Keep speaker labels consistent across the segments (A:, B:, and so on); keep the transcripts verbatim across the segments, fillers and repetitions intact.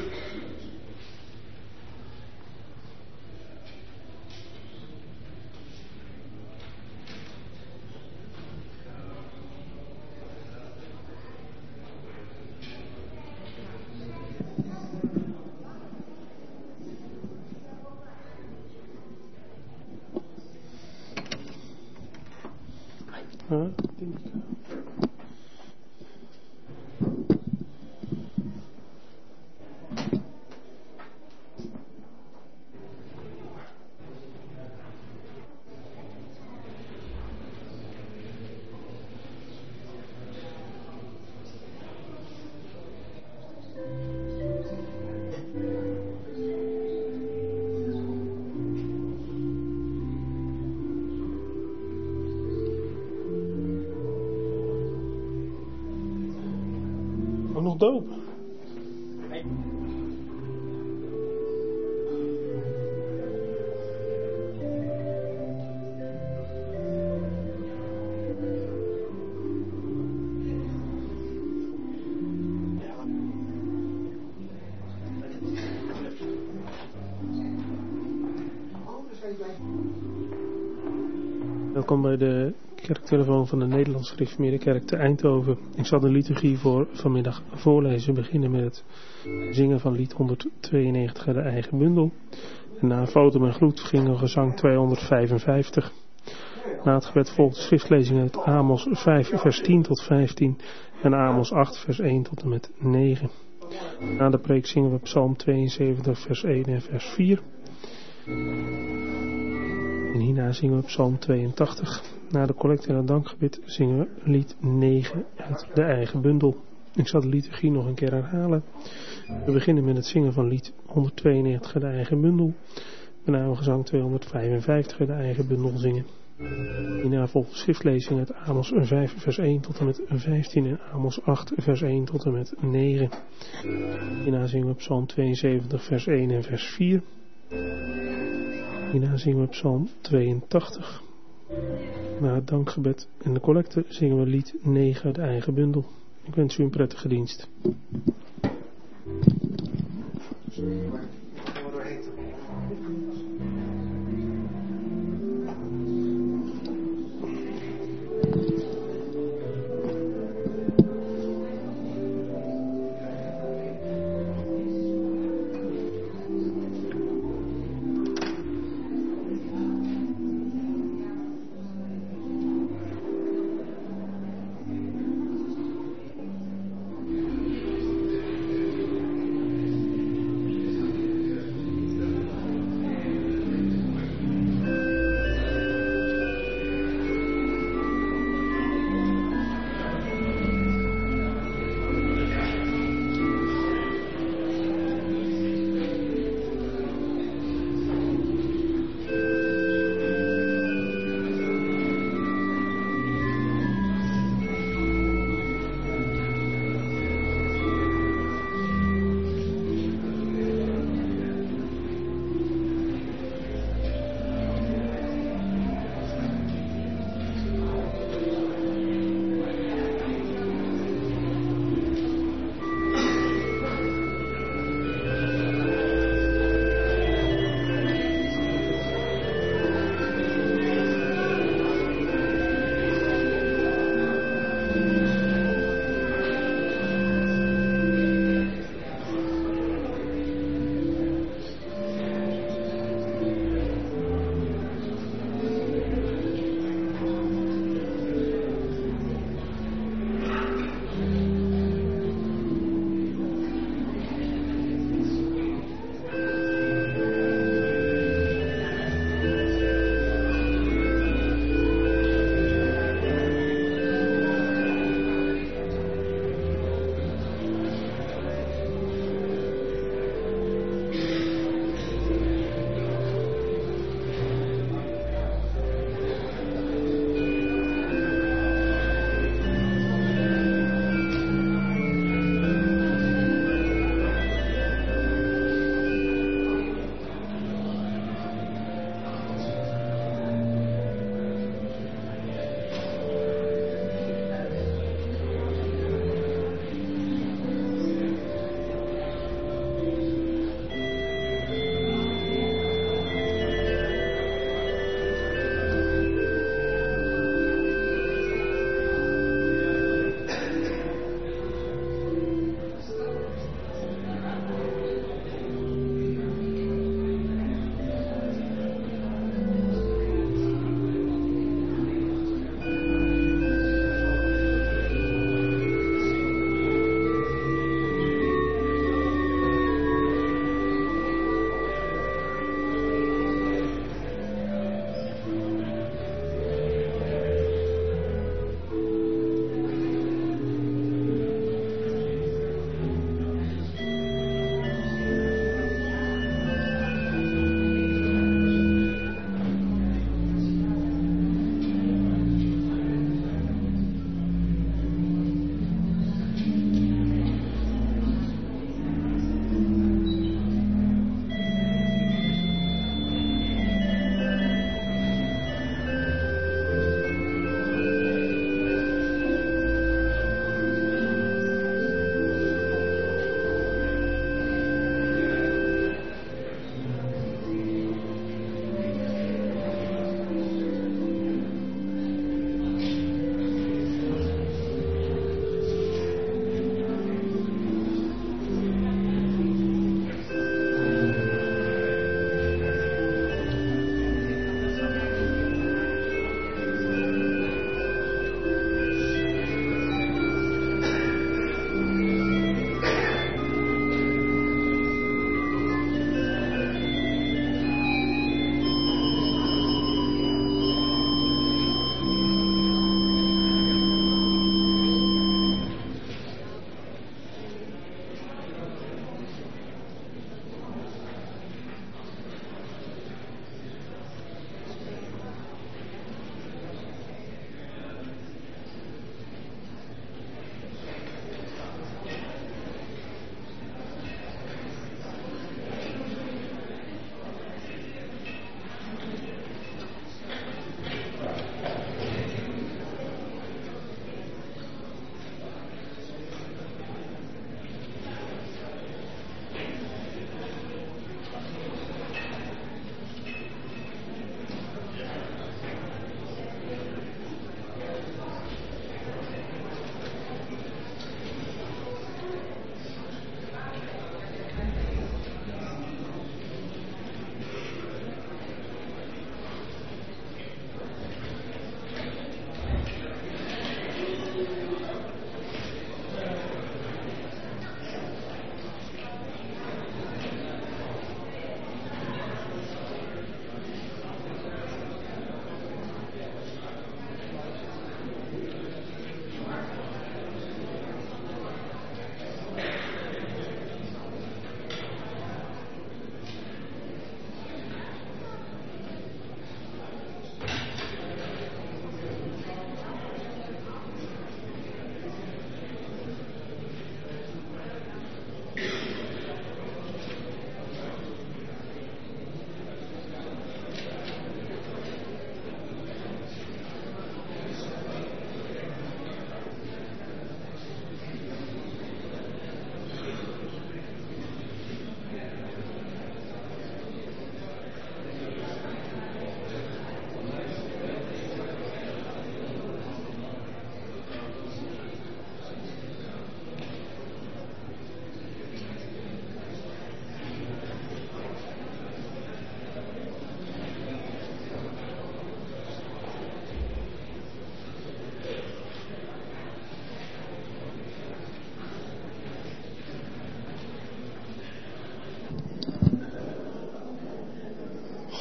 A: Huh? Nog doop?
B: Nee.
A: Welkom bij de kerktelefoon van de Nederlands Gereformeerde Kerk te Eindhoven. Ik zal de liturgie voor vanmiddag voorlezen. We beginnen met het zingen van lied honderdtweeënnegentig, de eigen bundel. En na foto en groet gingen we gezang tweehonderdvijfenvijftig. Na het gebed volgt de schriftlezing uit Amos vijf vers tien tot vijftien en Amos acht vers één tot en met negen. Na de preek zingen we Psalm tweeënzeventig vers één en vers vier. En hierna zingen we Psalm tweeëntachtig. Na de collecte en het dankgebed zingen we lied negen uit de eigen bundel. Ik zal de liturgie nog een keer herhalen. We beginnen met het zingen van lied honderdtweeënnegentig uit de eigen bundel. Daarna we gezang tweehonderdvijfenvijftig uit de eigen bundel zingen. Hierna volgt de schriftlezing uit Amos vijf vers één tot en met vijftien en Amos acht vers één tot en met negen. Hierna zingen we Psalm tweeënzeventig vers één en vers vier. Hierna zingen we Psalm tweeëntachtig. Na het dankgebed en de collecte zingen we lied negen uit de eigen bundel. Ik wens u een prettige dienst.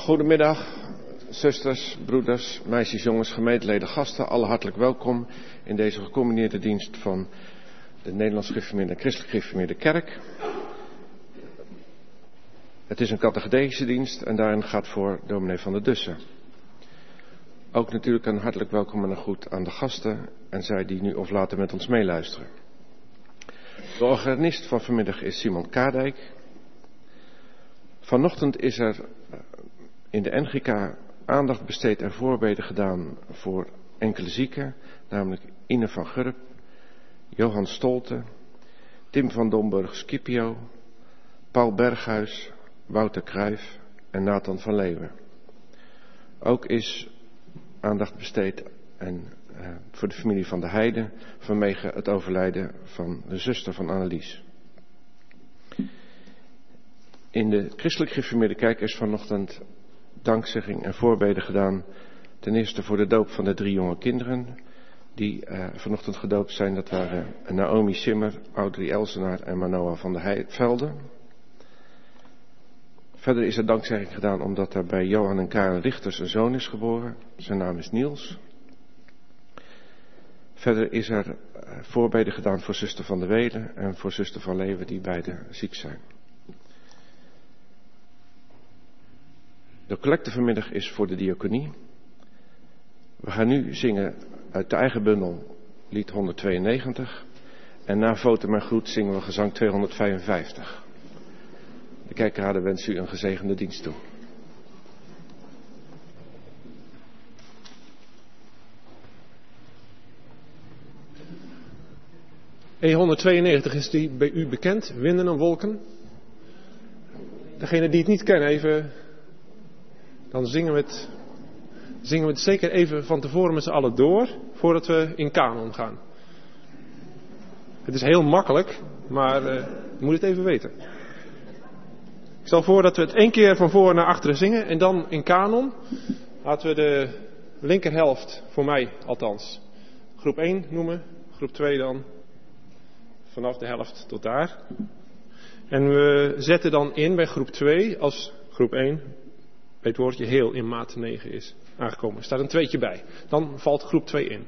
B: Goedemiddag, zusters, broeders, meisjes, jongens, gemeenteleden, gasten. Alle hartelijk welkom in deze gecombineerde dienst van de Nederlands Gereformeerde en Christelijk Gereformeerde Kerk. Het is een catechedische dienst en daarin gaat voor dominee Van der Dussen. Ook natuurlijk een hartelijk welkom en een groet aan de gasten en zij die nu of later met ons meeluisteren. De organist van vanmiddag is Simon Kadijk. Vanochtend is er in de N G K aandacht besteed en voorbeden gedaan voor enkele zieken, namelijk Ine van Gurp, Johan Stolte, Tim van Domburg-Scipio, Paul Berghuis, Wouter Cruijff en Nathan van Leeuwen. Ook is aandacht besteed en, uh, voor de familie van de Heide vanwege het overlijden van de zuster van Annelies. In de Christelijk Gereformeerde Kerk is vanochtend dankzegging en voorbeden gedaan. Ten eerste voor de doop van de drie jonge kinderen die uh, vanochtend gedoopt zijn. Dat waren Naomi Simmer, Audrey Elsenaar en Manoa van der Velde. Verder is er dankzegging gedaan omdat er bij Johan en Karen Richters een zoon is geboren. Zijn naam is Niels. Verder is er uh, voorbeden gedaan voor zuster van der Welen en voor zuster van Leeuwen die beide ziek zijn. De collecte vanmiddag is voor de diaconie. We gaan nu zingen uit de eigen bundel lied honderdtweeënnegentig. En na Votem en Groet zingen we gezang tweehonderdvijfenvijftig. De kerkraden wensen u een gezegende dienst toe.
C: E honderdtweeënnegentig, is die bij u bekend? Winden en wolken? Degene die het niet kennen, even... Dan zingen we, het, zingen we het zeker even van tevoren met z'n allen door, voordat we in kanon gaan. Het is heel makkelijk, maar uh, je moet het even weten. Ik stel voor dat we het één keer van voor naar achteren zingen en dan in kanon. Laten we de linkerhelft, voor mij althans, groep één noemen. Groep twee dan vanaf de helft tot daar. En we zetten dan in bij groep twee als groep één... het woordje heel in maat negen is aangekomen. Er staat een tweetje bij. Dan valt groep twee in.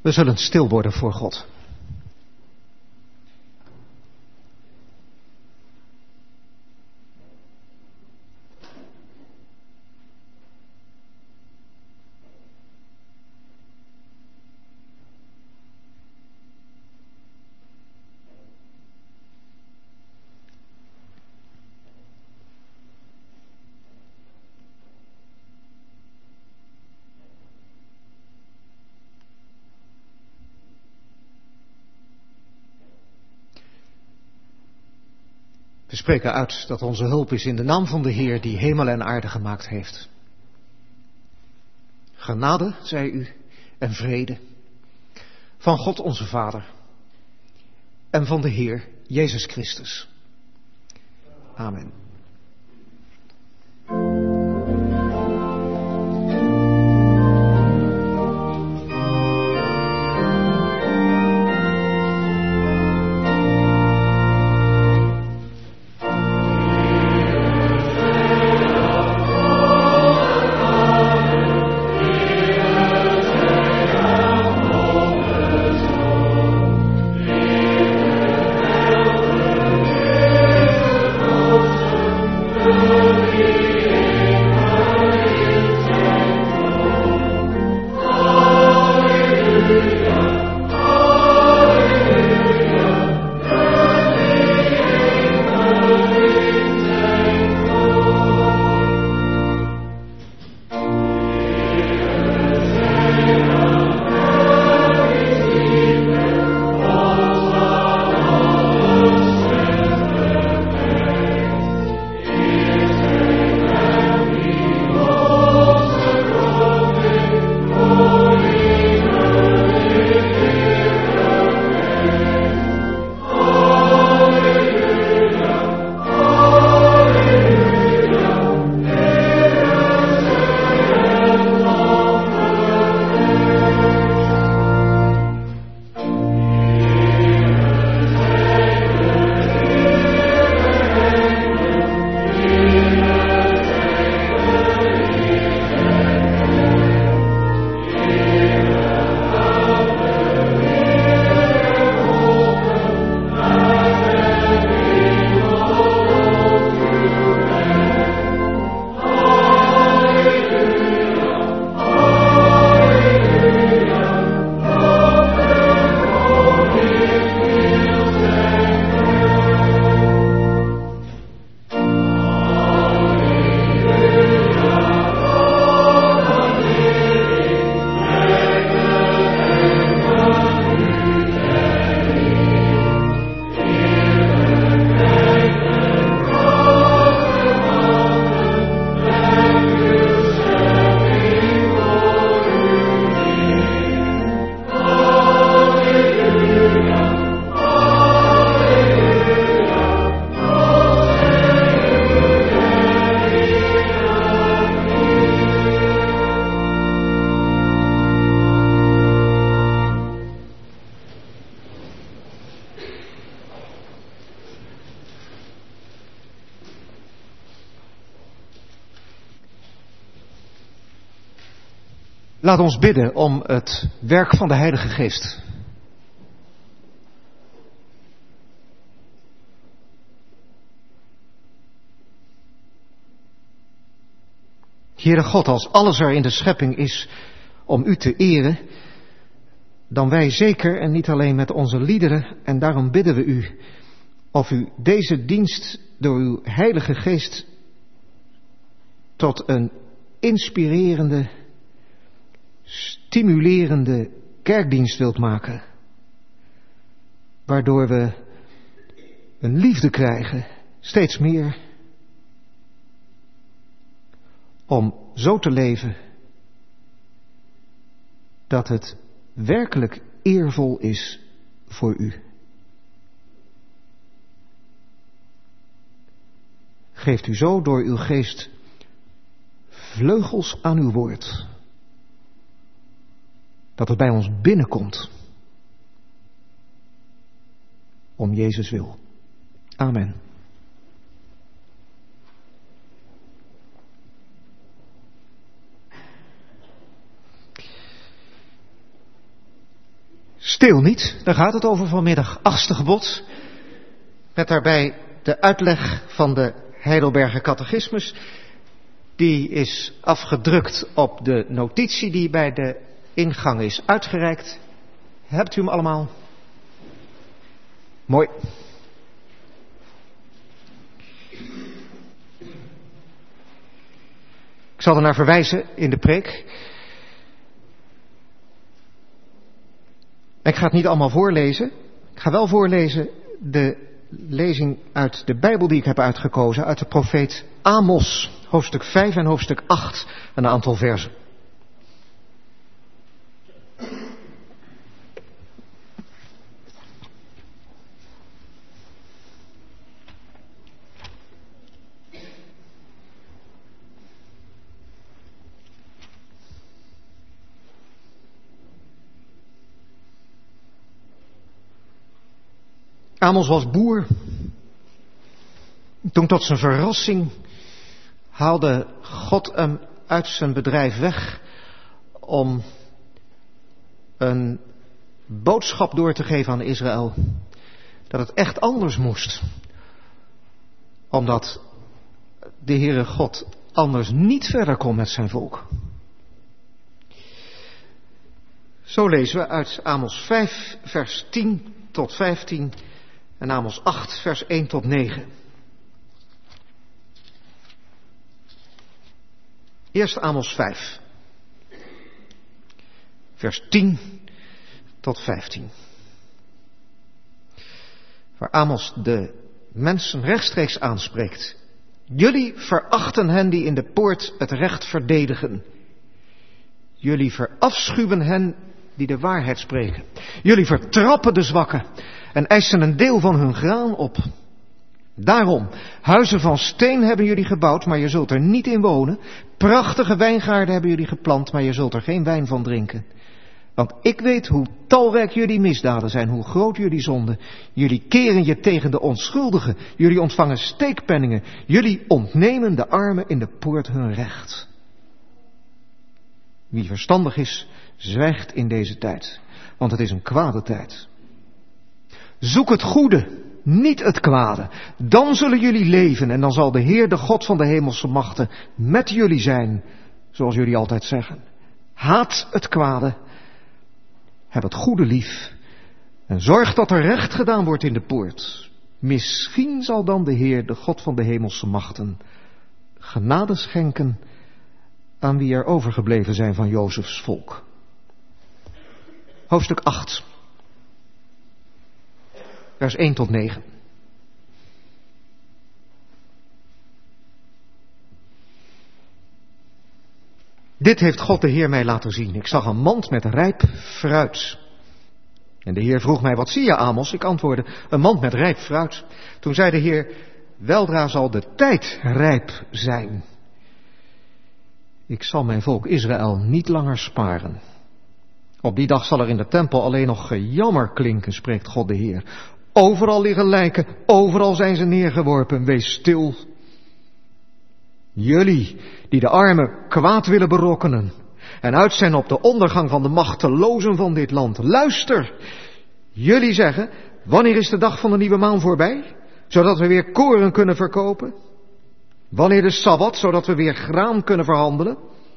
D: We zullen stil worden voor God. We spreken uit dat onze hulp is in de naam van de Heer die hemel en aarde gemaakt heeft. Genade, zij u, en vrede van God onze Vader en van de Heer Jezus Christus. Amen. Laat ons bidden om het werk van de Heilige Geest. Heere God, als alles er in de schepping is om u te eren, dan wij zeker en niet alleen met onze liederen, en daarom bidden we u of u deze dienst door uw Heilige Geest tot een inspirerende, stimulerende kerkdienst wilt maken, waardoor we een liefde krijgen, steeds meer, om zo te leven dat het werkelijk eervol is voor u. Geeft u zo door uw geest vleugels aan uw woord, dat het bij ons binnenkomt, om Jezus wil. Amen. Steel niet, daar gaat het over vanmiddag. Achtste gebod. Met daarbij de uitleg van de Heidelberger Catechismus. Die is afgedrukt op de notitie die bij de ingang is uitgereikt. Hebt u hem allemaal? Mooi. Ik zal er naar verwijzen in de preek. Ik ga het niet allemaal voorlezen. Ik ga wel voorlezen de lezing uit de Bijbel die ik heb uitgekozen. Uit de profeet Amos, hoofdstuk vijf en hoofdstuk acht. Een aantal versen. Amos was boer. Toen tot zijn verrassing haalde God hem uit zijn bedrijf weg om een boodschap door te geven aan Israël. Dat het echt anders moest. Omdat de Heere God anders niet verder kon met zijn volk. Zo lezen we uit Amos vijf vers tien tot vijftien en Amos acht vers één tot negen. Eerst Amos vijf. Vers tien tot vijftien. Waar Amos de mensen rechtstreeks aanspreekt. Jullie verachten hen die in de poort het recht verdedigen. Jullie verafschuwen hen die de waarheid spreken. Jullie vertrappen de zwakken en eisen een deel van hun graan op. Daarom, huizen van steen hebben jullie gebouwd, maar je zult er niet in wonen. Prachtige wijngaarden hebben jullie geplant, maar je zult er geen wijn van drinken. Want ik weet hoe talrijk jullie misdaden zijn, hoe groot jullie zonden. Jullie keren je tegen de onschuldigen. Jullie ontvangen steekpenningen. Jullie ontnemen de armen in de poort hun recht. Wie verstandig is, zwijgt in deze tijd, want het is een kwade tijd. Zoek het goede, niet het kwade. Dan zullen jullie leven en dan zal de Heer, de God van de hemelse machten, met jullie zijn, zoals jullie altijd zeggen. Haat het kwade, heb het goede lief en zorg dat er recht gedaan wordt in de poort. Misschien zal dan de Heer, de God van de hemelse machten, genade schenken aan wie er overgebleven zijn van Jozefs volk. Hoofdstuk acht. Vers één tot negen. Dit heeft God de Heer mij laten zien. Ik zag een mand met rijp fruit. En de Heer vroeg mij, wat zie je, Amos? Ik antwoordde, een mand met rijp fruit. Toen zei de Heer, weldra zal de tijd rijp zijn. Ik zal mijn volk Israël niet langer sparen. Op die dag zal er in de tempel alleen nog gejammer klinken, spreekt God de Heer. Overal liggen lijken, overal zijn ze neergeworpen, wees stil. Jullie die de armen kwaad willen berokkenen en uit zijn op de ondergang van de machtelozen van dit land. Luister, jullie zeggen, wanneer is de dag van de nieuwe maan voorbij, zodat we weer koren kunnen verkopen? Wanneer de Sabbat, zodat we weer graan kunnen verhandelen?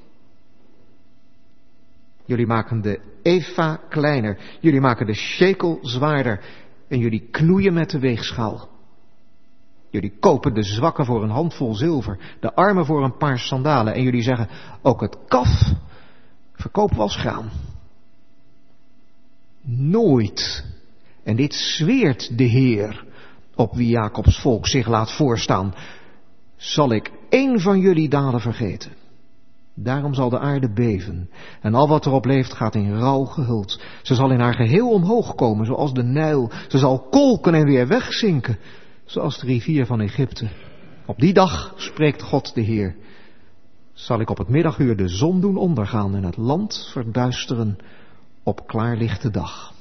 D: Jullie maken de eva kleiner, jullie maken de shekel zwaarder en jullie knoeien met de weegschaal. Jullie kopen de zwakken voor een handvol zilver, de armen voor een paar sandalen en jullie zeggen, ook het kaf verkopen we als graan. Nooit, en dit zweert de Heer, op wie Jacobs volk zich laat voorstaan, zal ik één van jullie daden vergeten. Daarom zal de aarde beven en al wat erop leeft gaat in rouw gehuld. Ze zal in haar geheel omhoog komen zoals de Nijl. Ze zal kolken en weer wegzinken zoals de rivier van Egypte. Op die dag, spreekt God de Heer, zal ik op het middaguur de zon doen ondergaan en het land verduisteren op klaarlichte dag.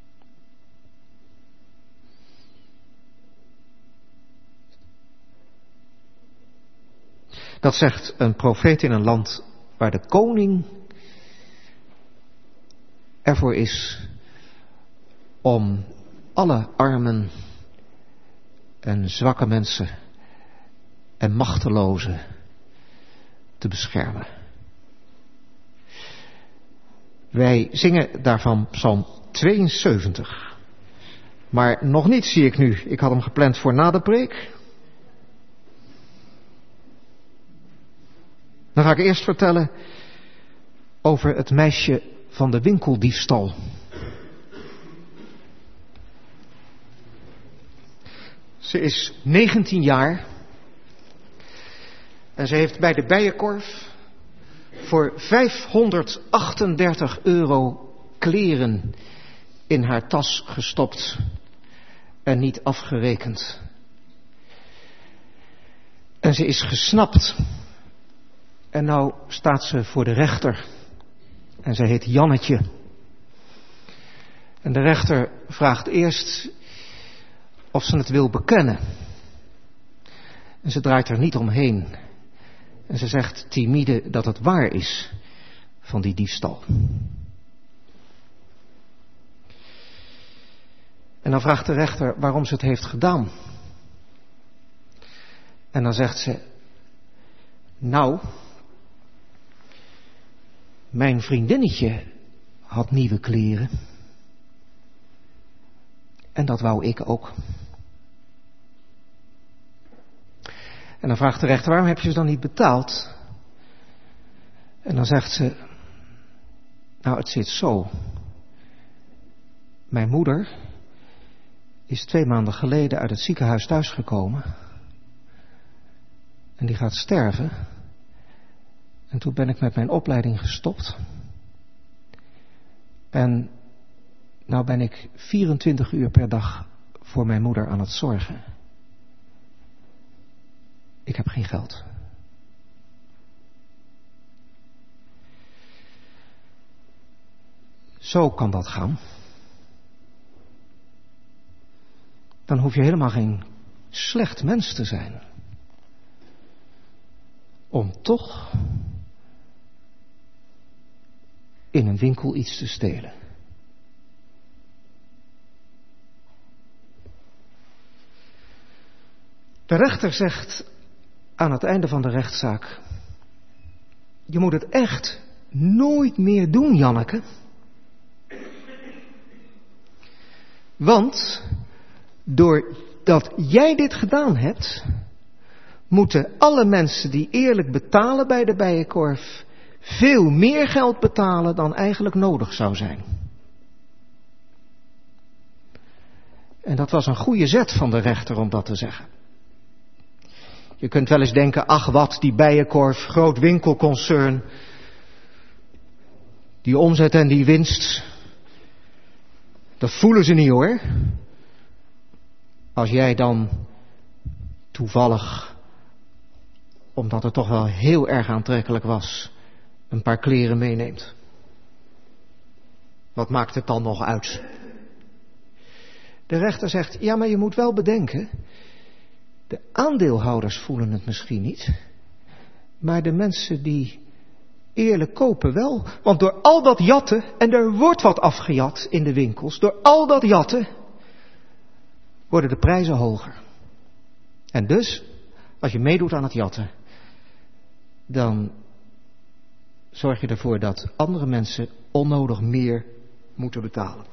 D: Dat zegt een profeet in een land waar de koning ervoor is om alle armen en zwakke mensen en machtelozen te beschermen. Wij zingen daarvan Psalm tweeënzeventig. Maar nog niet, zie ik nu. Ik had hem gepland voor na de preek. Dan ga ik eerst vertellen over het meisje van de winkeldiefstal. Ze is negentien jaar en ze heeft bij de Bijenkorf voor vijfhonderdachtendertig euro kleren in haar tas gestopt en niet afgerekend. En ze is gesnapt. En nou staat ze voor de rechter. En zij heet Jannetje. En de rechter vraagt eerst of ze het wil bekennen. En ze draait er niet omheen. En ze zegt timide dat het waar is van die diefstal. En dan vraagt de rechter waarom ze het heeft gedaan. En dan zegt ze, nou, mijn vriendinnetje had nieuwe kleren. En dat wou ik ook. En dan vraagt de rechter, waarom heb je ze dan niet betaald? En dan zegt ze, nou, het zit zo. Mijn moeder is twee maanden geleden uit het ziekenhuis thuisgekomen. En die gaat sterven. En toen ben ik met mijn opleiding gestopt. En nou ben ik vierentwintig uur per dag voor mijn moeder aan het zorgen. Ik heb geen geld. Zo kan dat gaan. Dan hoef je helemaal geen slecht mens te zijn. Om toch in een winkel iets te stelen. De rechter zegt aan het einde van de rechtszaak, je moet het echt nooit meer doen, Janneke. Want doordat jij dit gedaan hebt, moeten alle mensen die eerlijk betalen bij de Bijenkorf veel meer geld betalen dan eigenlijk nodig zou zijn. En dat was een goede zet van de rechter om dat te zeggen. Je kunt wel eens denken, ach wat, die Bijenkorf, groot winkelconcern, die omzet en die winst, dat voelen ze niet hoor. Als jij dan toevallig, omdat het toch wel heel erg aantrekkelijk was, een paar kleren meeneemt. Wat maakt het dan nog uit? De rechter zegt, ja, maar je moet wel bedenken, de aandeelhouders voelen het misschien niet, maar de mensen die eerlijk kopen wel. Want door al dat jatten, en er wordt wat afgejat in de winkels, door al dat jatten worden de prijzen hoger. En dus, als je meedoet aan het jatten, dan zorg je ervoor dat andere mensen onnodig meer moeten betalen.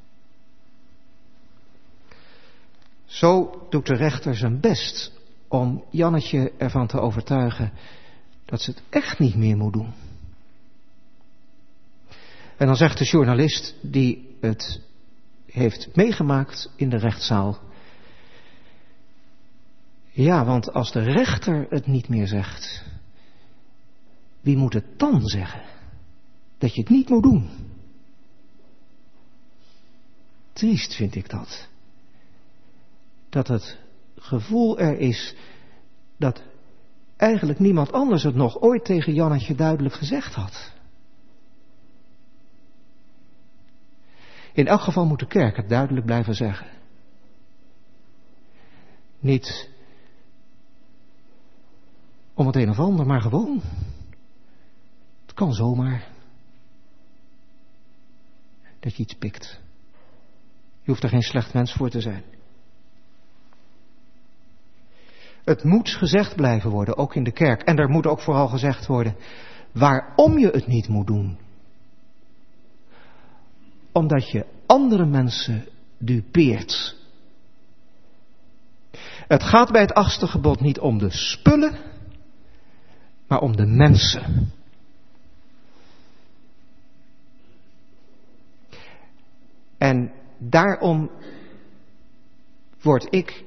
D: Zo doet de rechter zijn best om Jannetje ervan te overtuigen dat ze het echt niet meer moet doen. En dan zegt de journalist die het heeft meegemaakt in de rechtszaal, ja, want als de rechter het niet meer zegt, wie moet het dan zeggen? Dat je het niet moet doen. Triest vind ik dat. Dat het gevoel er is dat eigenlijk niemand anders het nog ooit tegen Jannetje duidelijk gezegd had. In elk geval moet de kerk het duidelijk blijven zeggen. Niet om het een of ander, maar gewoon. Het kan zomaar dat je iets pikt. Je hoeft er geen slecht mens voor te zijn. Het moet gezegd blijven worden, ook in de kerk. En er moet ook vooral gezegd worden waarom je het niet moet doen. Omdat je andere mensen dupeert. Het gaat bij het achtste gebod niet om de spullen, maar om de mensen. En daarom word ik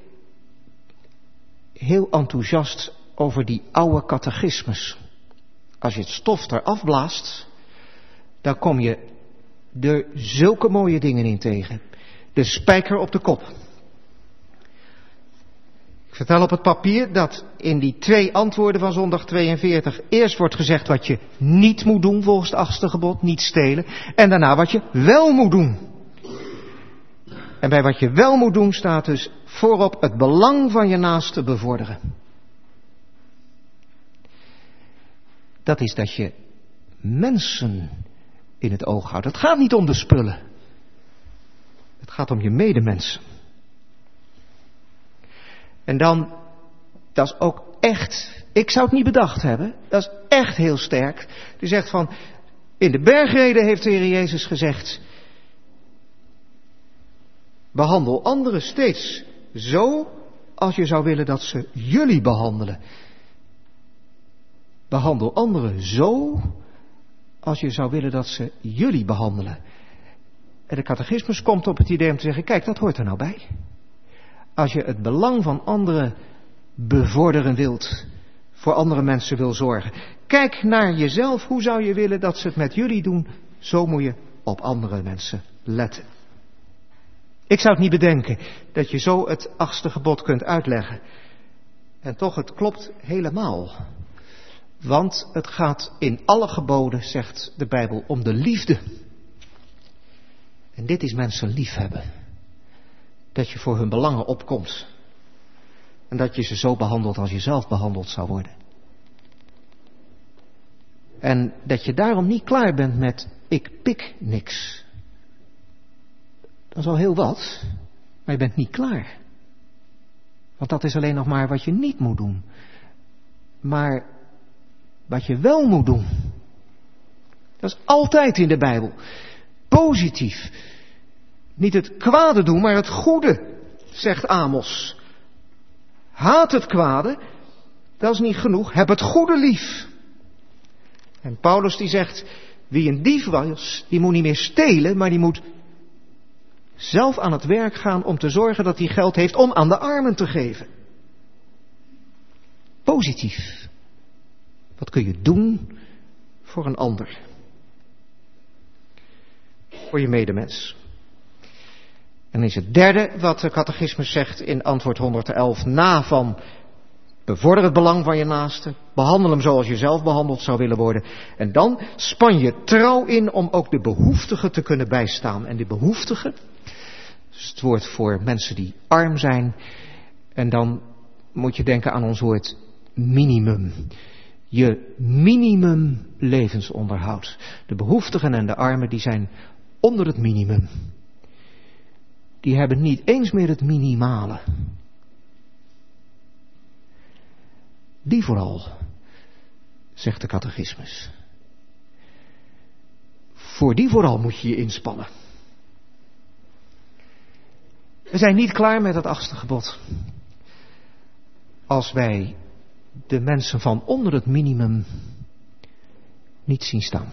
D: heel enthousiast over die oude catechismus. Als je het stof eraf blaast, dan kom je er zulke mooie dingen in tegen. De spijker op de kop. Ik vertel op het papier dat in die twee antwoorden van zondag tweeënveertig eerst wordt gezegd wat je niet moet doen volgens het achtste gebod, niet stelen. En daarna wat je wel moet doen. En bij wat je wel moet doen staat dus voorop het belang van je naaste bevorderen. Dat is dat je mensen in het oog houdt. Het gaat niet om de spullen. Het gaat om je medemensen. En dan, dat is ook echt, ik zou het niet bedacht hebben, dat is echt heel sterk. Die zegt van, in de bergreden heeft de Heer Jezus gezegd, behandel anderen steeds zo als je zou willen dat ze jullie behandelen. Behandel anderen zo als je zou willen dat ze jullie behandelen. En de catechismus komt op het idee om te zeggen, kijk, dat hoort er nou bij. Als je het belang van anderen bevorderen wilt, voor andere mensen wil zorgen. Kijk naar jezelf, hoe zou je willen dat ze het met jullie doen? Zo moet je op andere mensen letten. Ik zou het niet bedenken dat je zo het achtste gebod kunt uitleggen. En toch, het klopt helemaal. Want het gaat in alle geboden, zegt de Bijbel, om de liefde. En dit is mensen liefhebben. Dat je voor hun belangen opkomt. En dat je ze zo behandelt als je zelf behandeld zou worden. En dat je daarom niet klaar bent met ik pik niks. Dat is al heel wat, maar je bent niet klaar. Want dat is alleen nog maar wat je niet moet doen. Maar wat je wel moet doen. Dat is altijd in de Bijbel. Positief. Niet het kwade doen, maar het goede, zegt Amos. Haat het kwade, dat is niet genoeg. Heb het goede lief. En Paulus die zegt, wie een dief was, die moet niet meer stelen, maar die moet zelf aan het werk gaan om te zorgen dat hij geld heeft om aan de armen te geven. Positief. Wat kun je doen voor een ander? Voor je medemens. En is het derde wat de catechismus zegt in antwoord honderdelf na van bevorder het belang van je naaste, behandel hem zoals je zelf behandeld zou willen worden. En dan span je trouw in om ook de behoeftigen te kunnen bijstaan. En de behoeftigen, dus het woord voor mensen die arm zijn. En dan moet je denken aan ons woord minimum. Je minimum levensonderhoud. De behoeftigen en de armen die zijn onder het minimum. Die hebben niet eens meer het minimale. Die vooral, zegt de catechismus. Voor die vooral moet je je inspannen. We zijn niet klaar met het achtste gebod. Als wij de mensen van onder het minimum niet zien staan.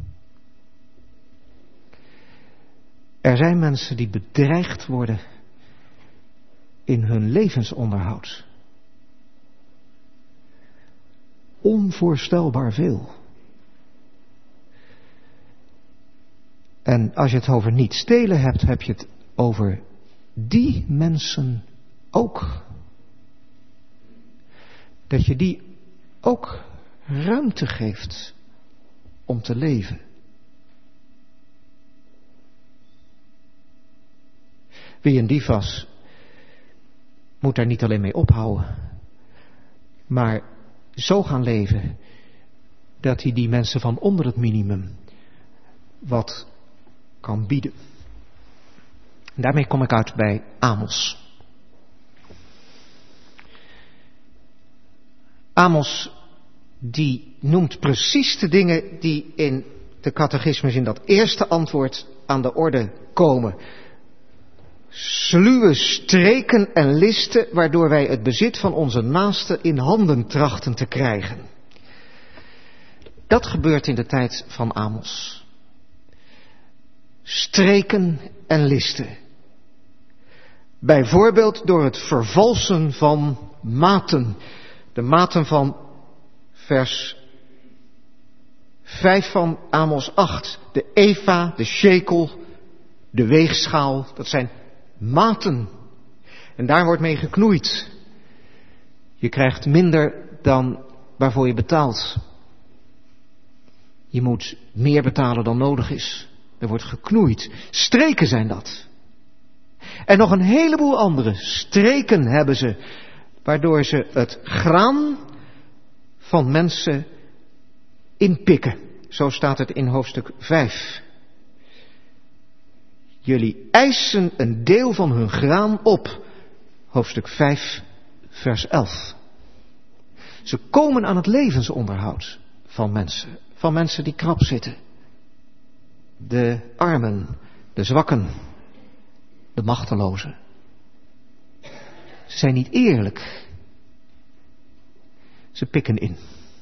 D: Er zijn mensen die bedreigd worden in hun levensonderhoud. Onvoorstelbaar veel. En als je het over niet stelen hebt, heb je het over die mensen ook. Dat je die ook ruimte geeft om te leven. Wie een dief was, moet daar niet alleen mee ophouden, maar zo gaan leven dat hij die mensen van onder het minimum wat kan bieden. En daarmee kom ik uit bij Amos. Amos die noemt precies de dingen die in de catechismus in dat eerste antwoord aan de orde komen. Sluwe streken en listen waardoor wij het bezit van onze naaste in handen trachten te krijgen. Dat gebeurt in de tijd van Amos. Streken en listen. Bijvoorbeeld door het vervalsen van maten. De maten van vers vijf van Amos acht. De eva, de shekel, de weegschaal. Dat zijn maten. En daar wordt mee geknoeid. Je krijgt minder dan waarvoor je betaalt. Je moet meer betalen dan nodig is. Er wordt geknoeid. Streken zijn dat. En nog een heleboel andere streken hebben ze, waardoor ze het graan van mensen inpikken. Zo staat het in hoofdstuk vijf. Jullie eisen een deel van hun graan op. Hoofdstuk vijf, vers elf. Ze komen aan het levensonderhoud van mensen. Van mensen die krap zitten. De armen, de zwakken, de machtelozen. Ze zijn niet eerlijk. Ze pikken in.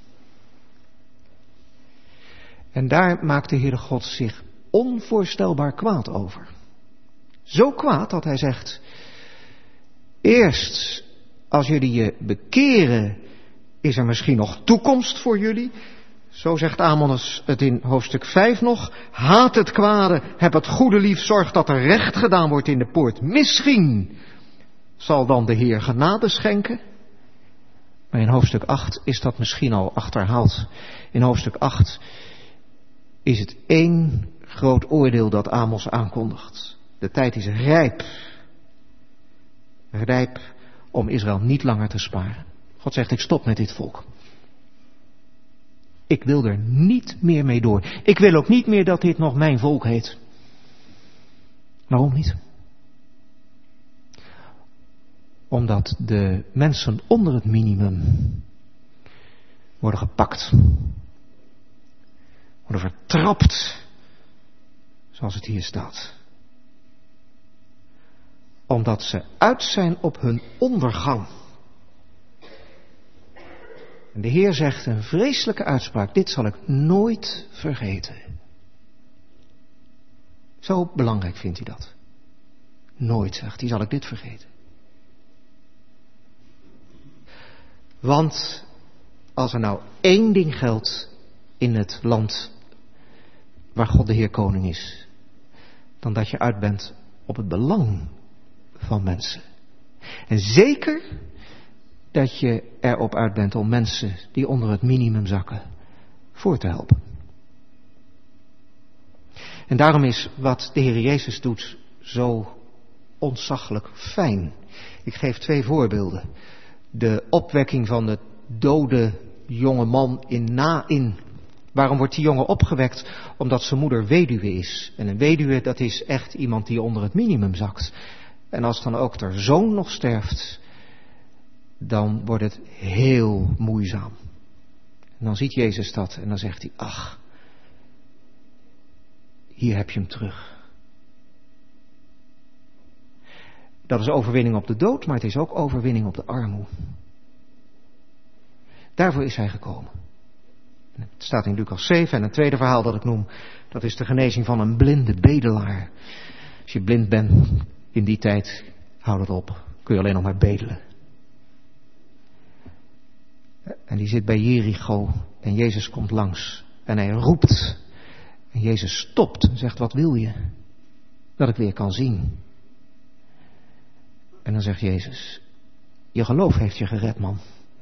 D: En daar maakt de Heere God zich onvoorstelbaar kwaad over. Zo kwaad dat hij zegt, eerst als jullie je bekeren, is er misschien nog toekomst voor jullie. Zo zegt Amos het in hoofdstuk vijf nog. Haat het kwade, heb het goede lief, zorg dat er recht gedaan wordt in de poort. Misschien zal dan de Heer genade schenken. Maar in hoofdstuk acht is dat misschien al achterhaald. In hoofdstuk acht is het één groot oordeel dat Amos aankondigt. De tijd is rijp. Rijp om Israël niet langer te sparen. God zegt, ik stop met dit volk. Ik wil er niet meer mee door. Ik wil ook niet meer dat dit nog mijn volk heet. Waarom niet? Omdat de mensen onder het minimum worden gepakt. Worden vertrapt. Zoals het hier staat. Omdat ze uit zijn op hun ondergang. En de Heer zegt een vreselijke uitspraak. Dit zal ik nooit vergeten. Zo belangrijk vindt hij dat. Nooit, zegt hij, zal ik dit vergeten. Want als er nou één ding geldt in het land waar God de Heer koning is, dan dat je uit bent op het belang van mensen. En zeker dat je erop uit bent om mensen die onder het minimum zakken voor te helpen. En daarom is wat de Heer Jezus doet zo ontzaglijk fijn. Ik geef twee voorbeelden. De opwekking van de dode jonge man in Naïn. Waarom wordt die jongen opgewekt? Omdat zijn moeder weduwe is. En een weduwe, dat is echt iemand die onder het minimum zakt. En als dan ook haar zoon nog sterft, dan wordt het heel moeizaam. En dan ziet Jezus dat en dan zegt hij, ach, hier heb je hem terug. Dat is overwinning op de dood, maar het is ook overwinning op de armoede. Daarvoor is hij gekomen. Het staat in Lucas zeven en een tweede verhaal dat ik noem, dat is de genezing van een blinde bedelaar. Als je blind bent in die tijd, houd het op, kun je alleen nog maar bedelen. En die zit bij Jericho en Jezus komt langs en hij roept. En Jezus stopt en zegt, wat wil je? Dat ik weer kan zien. En dan zegt Jezus, je geloof heeft je gered, man.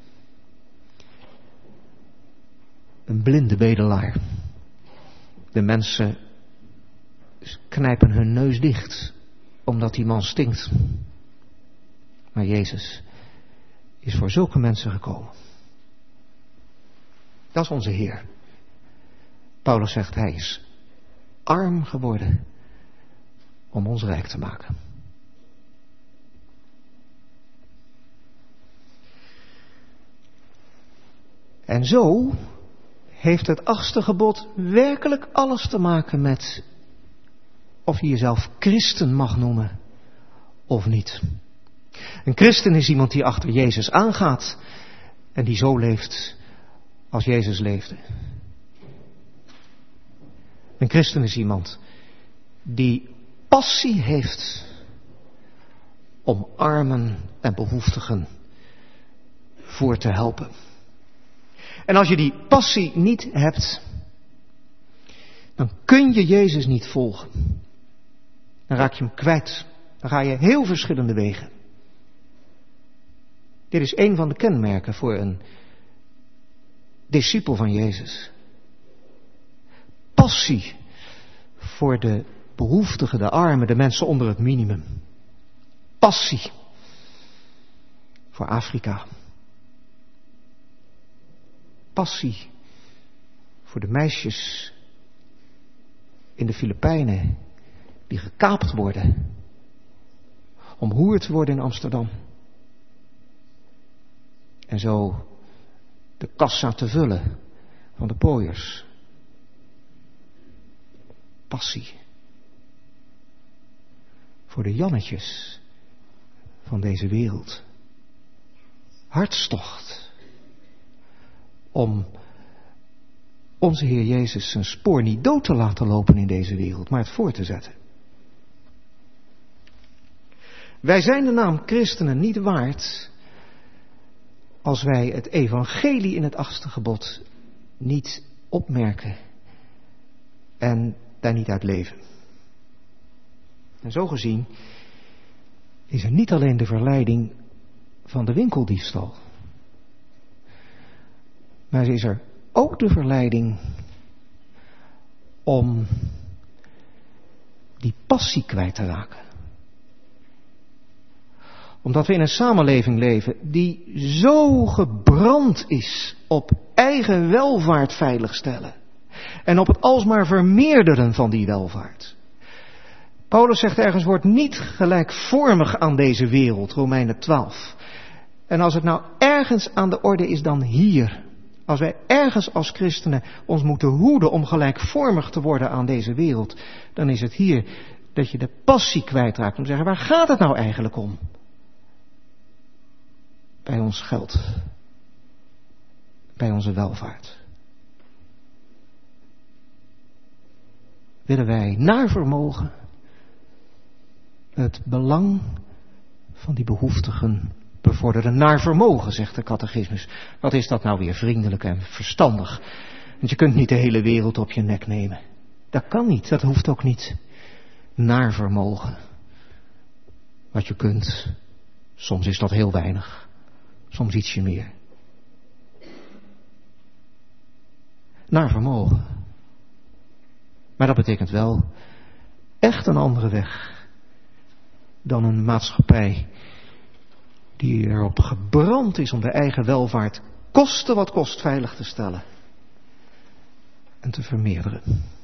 D: Een blinde bedelaar. De mensen knijpen hun neus dicht, omdat die man stinkt. Maar Jezus is voor zulke mensen gekomen. Dat is onze Heer. Paulus zegt, hij is arm geworden om ons rijk te maken. En zo heeft het achtste gebod werkelijk alles te maken met of je jezelf christen mag noemen of niet. Een christen is iemand die achter Jezus aangaat en die zo leeft als Jezus leefde. Een christen is iemand die passie heeft om armen en behoeftigen voor te helpen. En als je die passie niet hebt, dan kun je Jezus niet volgen. Dan raak je hem kwijt. Dan ga je heel verschillende wegen. Dit is een van de kenmerken voor een discipel van Jezus. Passie voor de behoeftigen, de armen, de mensen onder het minimum. Passie voor Afrika. Passie voor de meisjes in de Filipijnen die gekaapt worden om hoer te worden in Amsterdam. En zo de kassa te vullen van de pooiers. Passie voor de Jannetjes van deze wereld. Hartstocht om onze Heer Jezus zijn spoor niet dood te laten lopen in deze wereld, maar het voor te zetten. Wij zijn de naam christenen niet waard als wij het evangelie in het achtste gebod niet opmerken en daar niet uit leven. En zo gezien is er niet alleen de verleiding van de winkeldiefstal, maar is er ook de verleiding om die passie kwijt te raken. Omdat we in een samenleving leven die zo gebrand is op eigen welvaart veiligstellen. En op het alsmaar vermeerderen van die welvaart. Paulus zegt ergens, wordt niet gelijkvormig aan deze wereld, Romeinen twaalf. En als het nou ergens aan de orde is dan hier. Als wij ergens als christenen ons moeten hoeden om gelijkvormig te worden aan deze wereld. Dan is het hier dat je de passie kwijtraakt om te zeggen, waar gaat het nou eigenlijk om? Bij ons geld. Bij onze welvaart. Willen wij naar vermogen het belang van die behoeftigen bevorderen. Naar vermogen, zegt de catechismus. Wat is dat nou weer vriendelijk en verstandig? Want je kunt niet de hele wereld op je nek nemen. Dat kan niet, dat hoeft ook niet. Naar vermogen. Wat je kunt. Soms is dat heel weinig. Soms ietsje meer. Naar vermogen. Maar dat betekent wel echt een andere weg dan een maatschappij die erop gebrand is om de eigen welvaart koste wat kost veilig te stellen en te vermeerderen.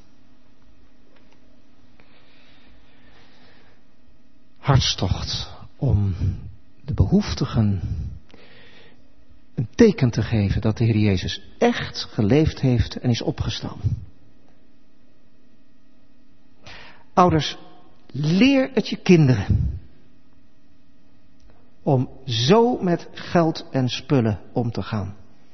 D: Hartstocht om de behoeftigen een teken te geven dat de Heer Jezus echt geleefd heeft en is opgestaan. Ouders, leer het je kinderen om zo met geld en spullen om te gaan.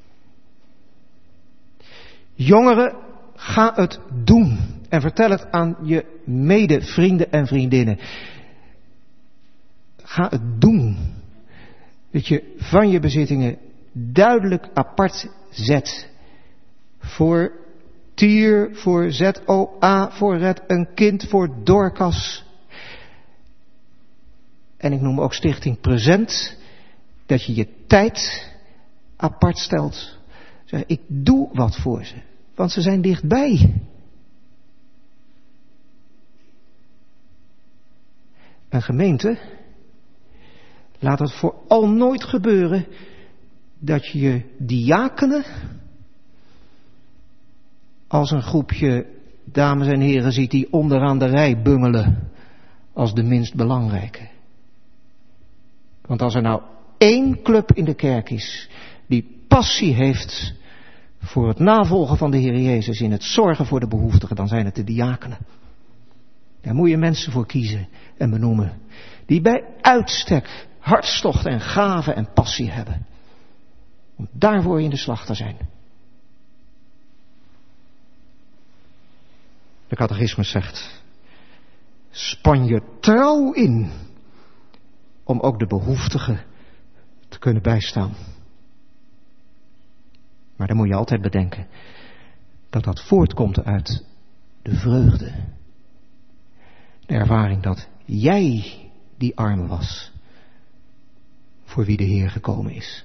D: Jongeren, ga het doen en vertel het aan je medevrienden en vriendinnen. Ga het doen. Dat je van je bezittingen duidelijk apart zet voor Tier, voor Z O A, voor Red een Kind, voor Dorcas. En ik noem ook Stichting Present, dat je je tijd apart stelt. Zeg, ik doe wat voor ze, want ze zijn dichtbij. Een gemeente, laat het vooral nooit gebeuren dat je je diakenen als een groepje dames en heren ziet die onderaan de rij bungelen als de minst belangrijke. Want als er nou één club in de kerk is die passie heeft voor het navolgen van de Heer Jezus in het zorgen voor de behoeftigen, dan zijn het de diakenen. Daar moet je mensen voor kiezen en benoemen, die bij uitstek hartstocht en gave en passie hebben. Om daarvoor in de slag te zijn. De catechismus zegt, span je trouw in om ook de behoeftigen te kunnen bijstaan. Maar dan moet je altijd bedenken dat dat voortkomt uit de vreugde. De ervaring dat jij die arme was, voor wie de Heer gekomen is.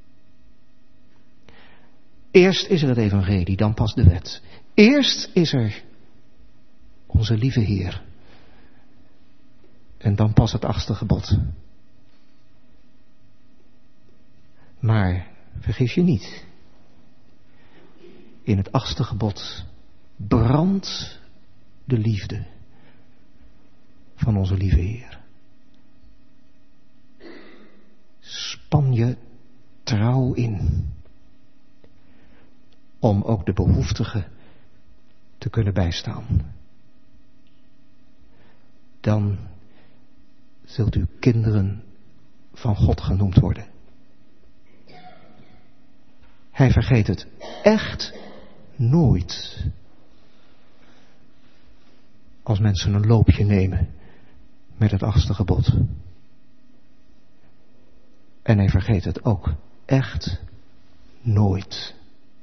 D: Eerst is er het evangelie, dan pas de wet. Eerst is er onze lieve Heer. En dan pas het achtste gebod. Maar vergis je niet. In het achtste gebod brandt de liefde van onze lieve Heer. Span je trouw in om ook de behoeftigen te kunnen bijstaan. Dan zult u kinderen van God genoemd worden. Hij vergeet het echt nooit als mensen een loopje nemen met het achtste gebod. En hij vergeet het ook echt nooit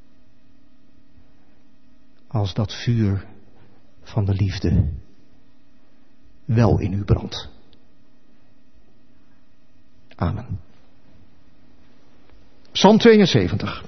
D: als dat vuur van de liefde wel in u brandt. Amen. Psalm tweeënzeventig.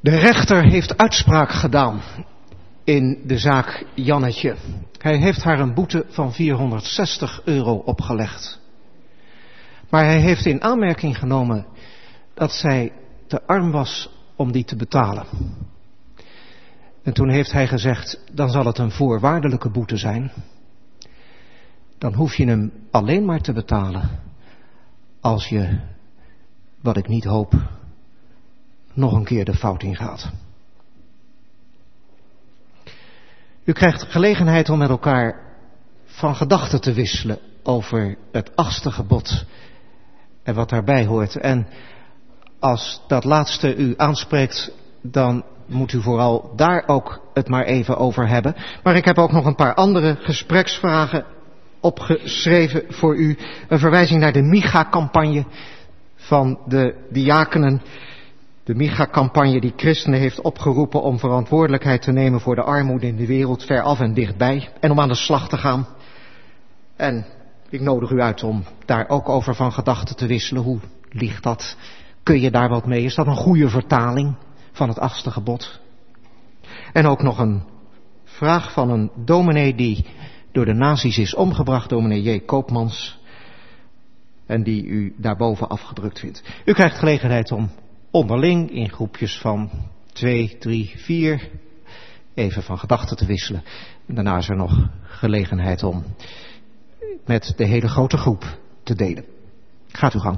D: De rechter heeft uitspraak gedaan in de zaak Jannetje. Hij heeft haar een boete van vierhonderdzestig euro opgelegd. Maar hij heeft in aanmerking genomen dat zij te arm was om die te betalen. En toen heeft hij gezegd, dan zal het een voorwaardelijke boete zijn. Dan hoef je hem alleen maar te betalen als je, wat ik niet hoop, nog een keer de fout ingaat. U krijgt gelegenheid om met elkaar van gedachten te wisselen over het achtste gebod en wat daarbij hoort. En als dat laatste u aanspreekt, dan moet u vooral daar ook het maar even over hebben. Maar ik heb ook nog een paar andere gespreksvragen opgeschreven voor u. Een verwijzing naar de Micha-campagne van de diakenen. De Micha-campagne die christenen heeft opgeroepen om verantwoordelijkheid te nemen voor de armoede in de wereld, veraf en dichtbij. En om aan de slag te gaan. En ik nodig u uit om daar ook over van gedachten te wisselen. Hoe ligt dat? Kun je daar wat mee? Is dat een goede vertaling van het achtste gebod? En ook nog een vraag van een dominee die door de nazi's is omgebracht, dominee J. Koopmans. En die u daarboven afgedrukt vindt. U krijgt gelegenheid om onderling in groepjes van twee, drie, vier even van gedachten te wisselen. En daarna is er nog gelegenheid om met de hele grote groep te delen. Gaat uw gang.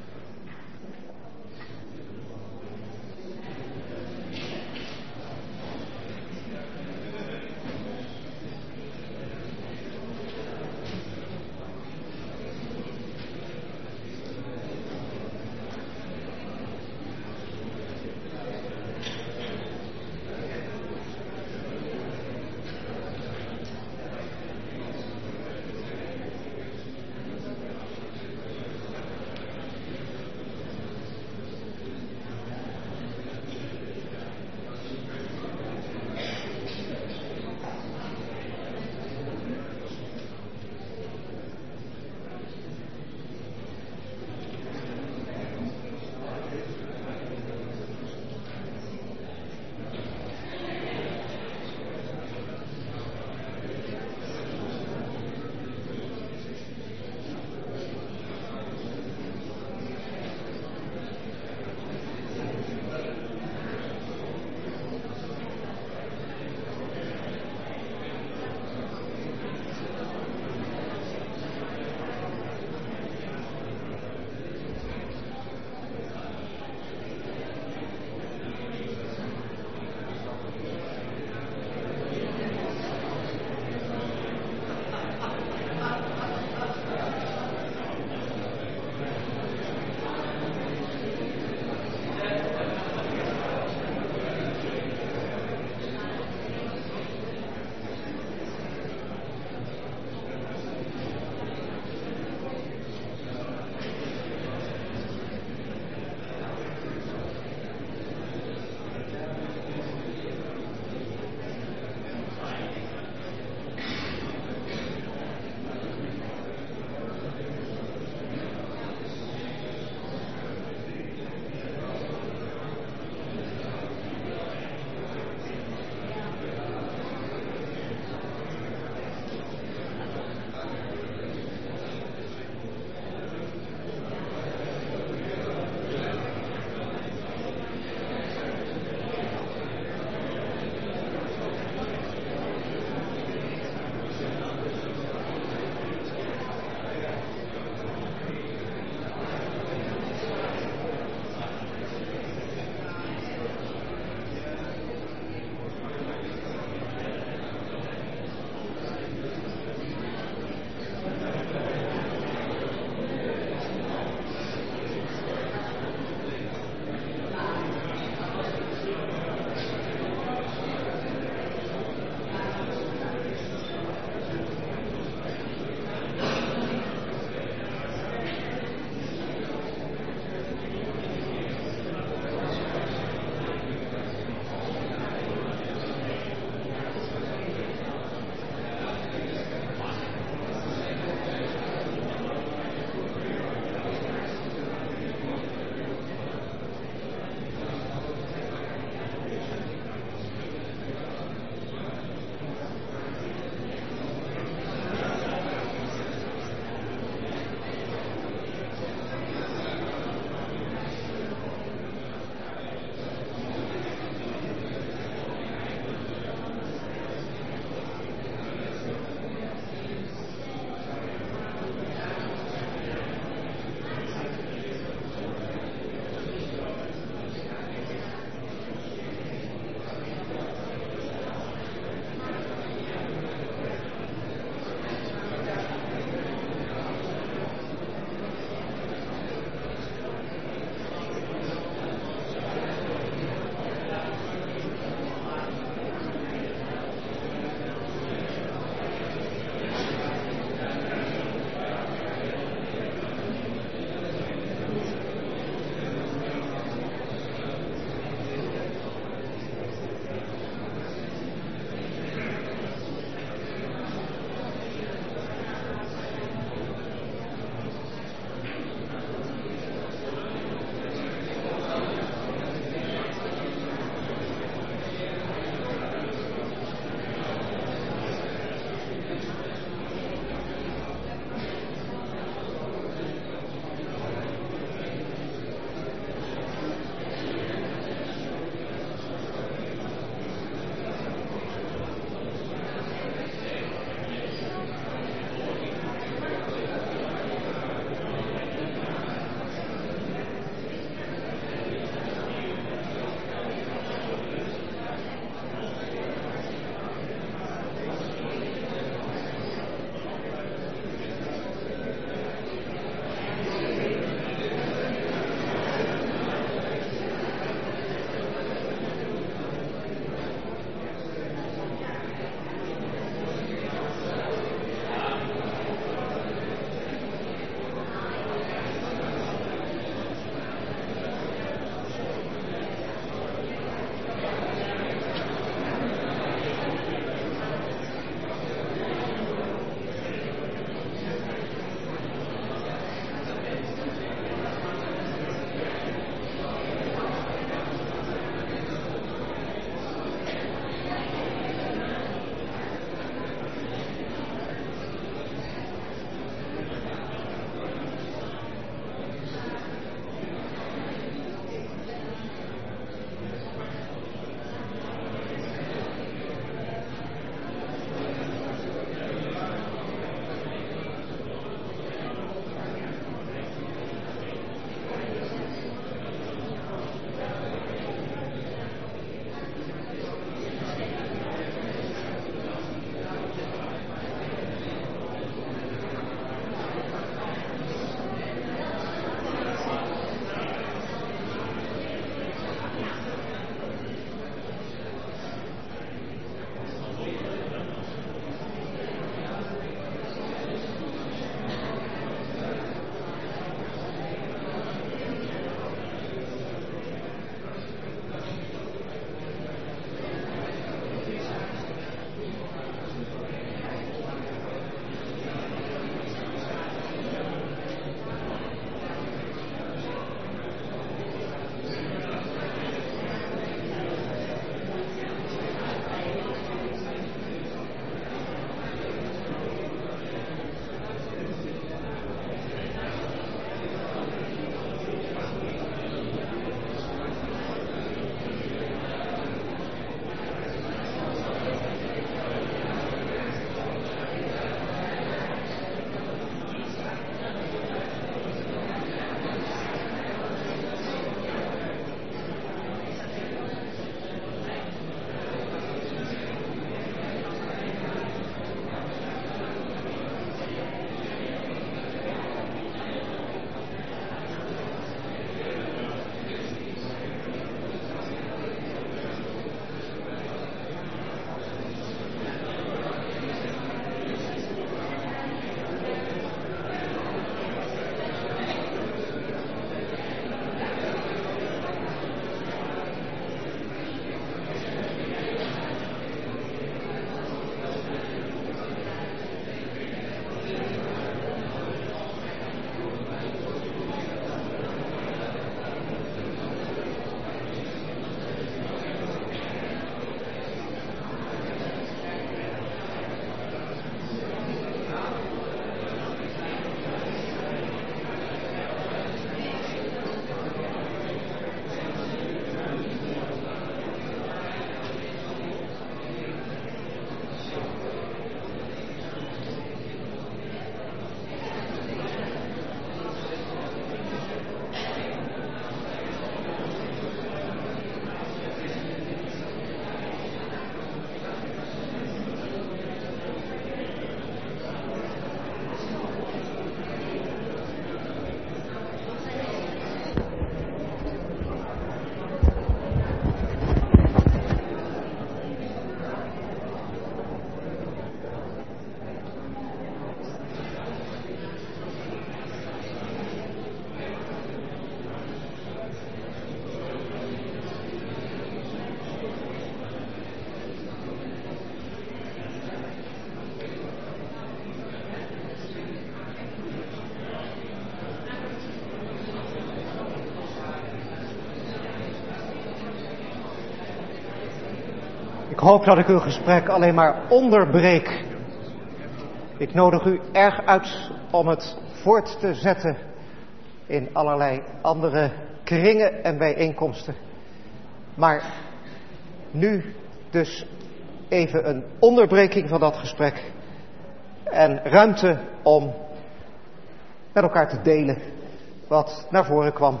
D: Ik hoop dat ik uw gesprek alleen maar onderbreek. Ik nodig u erg uit om het voort te zetten in allerlei andere kringen en bijeenkomsten. Maar nu dus even een onderbreking van dat gesprek en ruimte om met elkaar te delen wat naar voren kwam.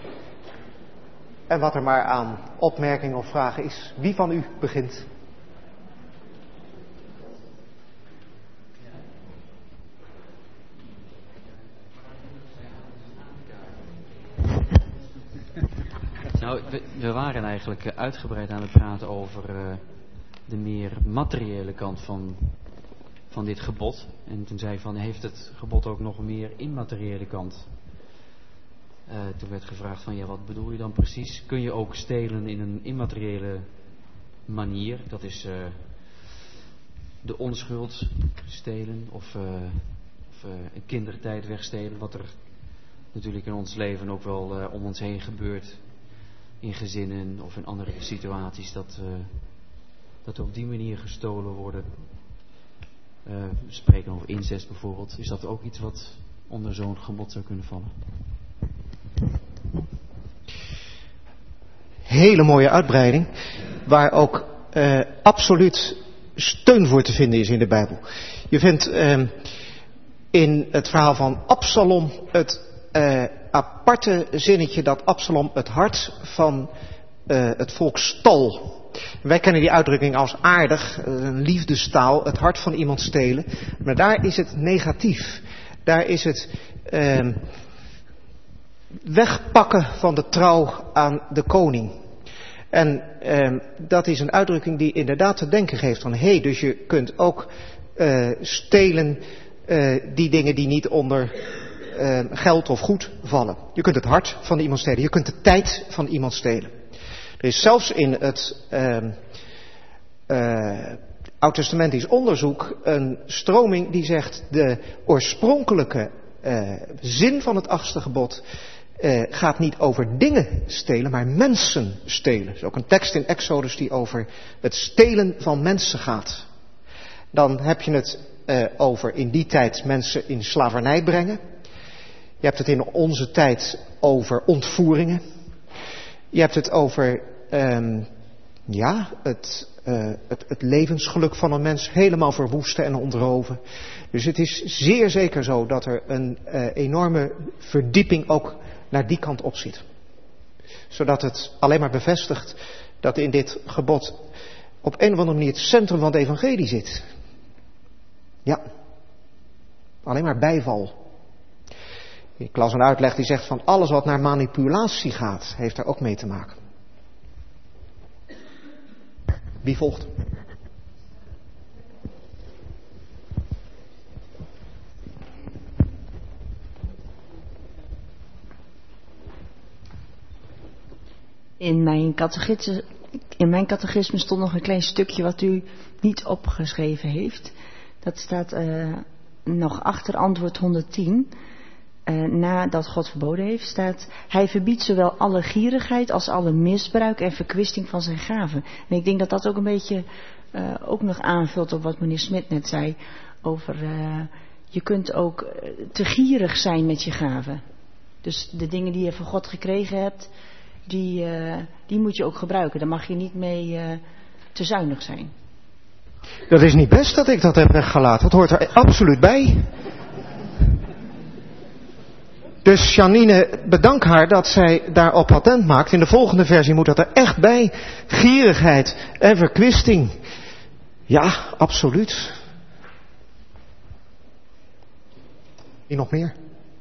D: En wat er maar aan opmerkingen of vragen is. Wie van u begint?
E: Nou, we, we waren eigenlijk uitgebreid aan het praten over uh, de meer materiële kant van, van dit gebod. En toen zei hij van, heeft het gebod ook nog meer immateriële kant? Uh, toen werd gevraagd van, ja, wat bedoel je dan precies? Kun je ook stelen in een immateriële manier? Dat is uh, de onschuld stelen of, uh, of uh, een kindertijd wegstelen. Wat er natuurlijk in ons leven ook wel uh, om ons heen gebeurt. In gezinnen of in andere situaties. Dat, uh, dat er op die manier gestolen worden. Uh, we spreken over incest bijvoorbeeld. Is dat ook iets wat onder zo'n gebod zou kunnen vallen?
D: Hele mooie uitbreiding, waar ook uh, absoluut steun voor te vinden is in de Bijbel. Je vindt uh, in het verhaal van Absalom het uh, aparte zinnetje dat Absalom het hart van uh, het volk stal. Wij kennen die uitdrukking als aardig, een liefdestaal, het hart van iemand stelen. Maar daar is het negatief. Daar is het uh, wegpakken van de trouw aan de koning. En uh, dat is een uitdrukking die inderdaad te denken geeft van, hé, hey, dus je kunt ook uh, stelen uh, die dingen die niet onder uh, geld of goed vallen. Je kunt het hart van iemand stelen, je kunt de tijd van iemand stelen. Er is zelfs in het uh, uh, oud-testamentisch onderzoek een stroming die zegt de oorspronkelijke uh, zin van het achtste gebod Uh, gaat niet over dingen stelen, maar mensen stelen. Er is ook een tekst in Exodus die over het stelen van mensen gaat. Dan heb je het uh, over in die tijd mensen in slavernij brengen. Je hebt het in onze tijd over ontvoeringen. Je hebt het over um, ja, het, uh, het, het levensgeluk van een mens helemaal verwoesten en ontroven. Dus het is zeer zeker zo dat er een uh, enorme verdieping ook naar die kant op zit. Zodat het alleen maar bevestigt dat in dit gebod op een of andere manier het centrum van het evangelie zit. Ja, alleen maar bijval. Ik las een uitleg die zegt van alles wat naar manipulatie gaat, heeft daar ook mee te maken. Wie volgt?
F: In mijn catechisme, in mijn catechisme stond nog een klein stukje wat u niet opgeschreven heeft. Dat staat uh, nog achter antwoord honderdtien. Uh, nadat God verboden heeft, staat: hij verbiedt zowel alle gierigheid als alle misbruik en verkwisting van zijn gaven. En ik denk dat dat ook een beetje uh, ook nog aanvult op wat meneer Smit net zei. Over uh, je kunt ook uh, te gierig zijn met je gaven. Dus de dingen die je van God gekregen hebt, Die, uh, die moet je ook gebruiken. Daar mag je niet mee uh, te zuinig zijn.
D: Dat is niet best dat ik dat heb weggelaten. Dat hoort er absoluut bij. Dus Janine, bedank haar dat zij daarop patent maakt. In de volgende versie moet dat er echt bij. Gierigheid en verkwisting. Ja, absoluut. Wie nog meer?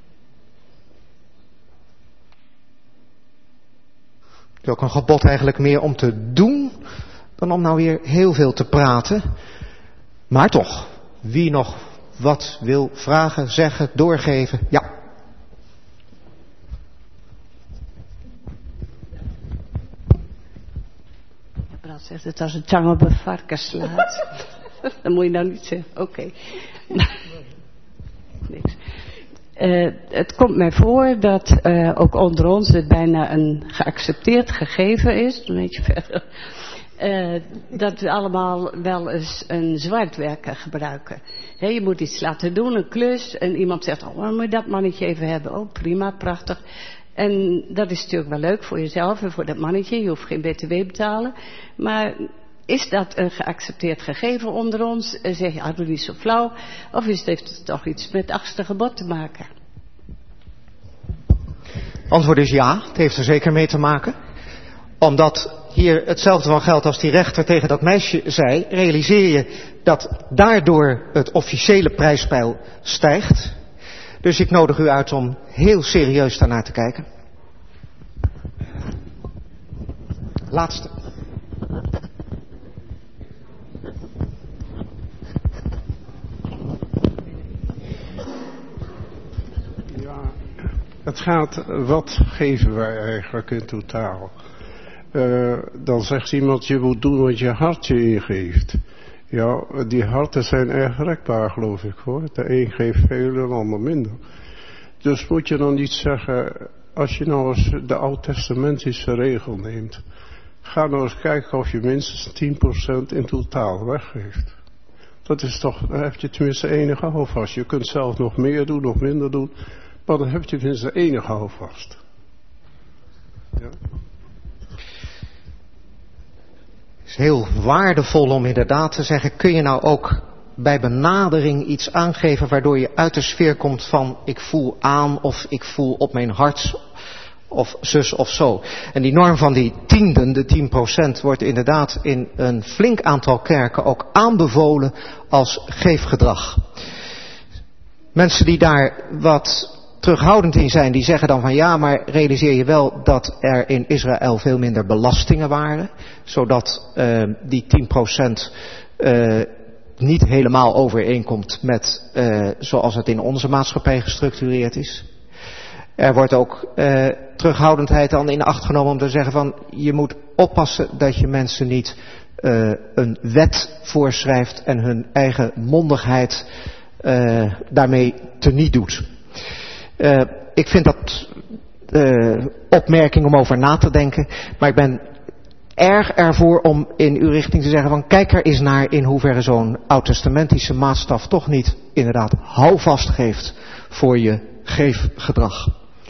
D: Het is ook een gebod eigenlijk meer om te doen dan om nou weer heel veel te praten. Maar toch, wie nog wat wil vragen, zeggen, doorgeven? Ja.
G: Brad zegt het als een tang op een varken slaat. Dat moet je nou niet zeggen. Oké. Okay. Niks. Uh, het komt mij voor dat uh, ook onder ons het bijna een geaccepteerd gegeven is, een beetje verder, Uh, dat we allemaal wel eens een zwartwerker gebruiken. He, je moet iets laten doen, een klus. En iemand zegt, oh, moet je dat mannetje even hebben? Oh, prima, prachtig. En dat is natuurlijk wel leuk voor jezelf en voor dat mannetje. Je hoeft geen B T W betalen. Maar is dat een geaccepteerd gegeven onder ons? En zeg je, ah, doe niet zo flauw. Of is het, heeft het toch iets met het achtste gebod te maken?
D: Antwoord is ja, het heeft er zeker mee te maken. Omdat hier hetzelfde van geldt als die rechter tegen dat meisje zei, realiseer je dat daardoor het officiële prijspeil stijgt. Dus ik nodig u uit om heel serieus daarnaar te kijken. Laatste.
H: Ja, het gaat, wat geven wij eigenlijk in totaal? Uh, dan zegt iemand, je moet doen wat je hart je ingeeft. Ja, die harten zijn erg rekbaar, geloof ik, hoor. De een geeft veel, de ander minder. Dus moet je dan niet zeggen, als je nou eens de oud-testamentische regel neemt, ga nou eens kijken of je minstens tien procent in totaal weggeeft. Dat is toch, dan heb je tenminste enige houvast. Je kunt zelf nog meer doen, nog minder doen, maar dan heb je tenminste enige houvast. Ja.
D: Het is heel waardevol om inderdaad te zeggen, kun je nou ook bij benadering iets aangeven waardoor je uit de sfeer komt van ik voel aan of ik voel op mijn hart of zus of zo. En die norm van die tienden, de tien procent, wordt inderdaad in een flink aantal kerken ook aanbevolen als geefgedrag. Mensen die daar wat terughoudend in zijn, die zeggen dan van ja, maar realiseer je wel dat er in Israël veel minder belastingen waren, zodat uh, die tien procent uh, niet helemaal overeenkomt met uh, zoals het in onze maatschappij gestructureerd is. Er wordt ook uh, terughoudendheid dan in acht genomen om te zeggen van je moet oppassen dat je mensen niet uh, een wet voorschrijft en hun eigen mondigheid uh, daarmee teniet doet. Uh, ik vind dat uh, opmerking om over na te denken, maar ik ben erg ervoor om in uw richting te zeggen van kijk er eens naar in hoeverre zo'n oud-testamentische maatstaf toch niet inderdaad houvast geeft voor je geefgedrag.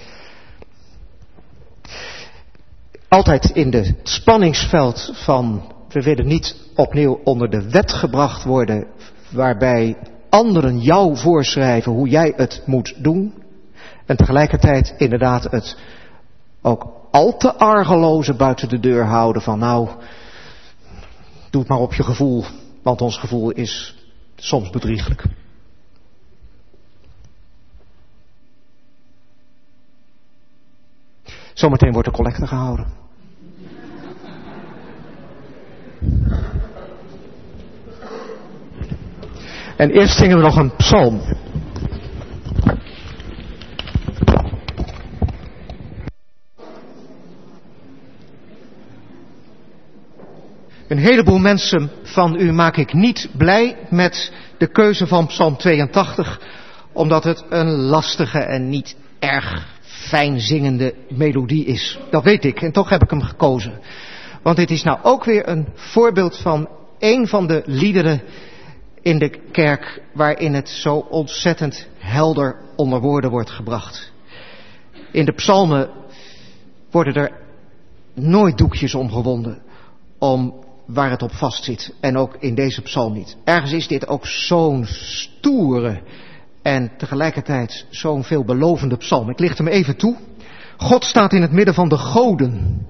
D: Altijd in de spanningsveld van we willen niet opnieuw onder de wet gebracht worden waarbij anderen jou voorschrijven hoe jij het moet doen. En tegelijkertijd inderdaad het ook al te argeloze buiten de deur houden van nou, doe het maar op je gevoel, want ons gevoel is soms bedrieglijk. Zometeen wordt de collecte gehouden. En eerst zingen we nog een psalm. Een heleboel mensen van u maak ik niet blij met de keuze van Psalm tweeëntachtig, omdat het een lastige en niet erg fijn zingende melodie is. Dat weet ik en toch heb ik hem gekozen. Want dit is nou ook weer een voorbeeld van een van de liederen in de kerk waarin het zo ontzettend helder onder woorden wordt gebracht. In de psalmen worden er nooit doekjes omgewonden om waar het op vastzit. En ook in deze psalm niet. Ergens is dit ook zo'n stoere en tegelijkertijd zo'n veelbelovende psalm. Ik licht hem even toe. God staat in het midden van de goden.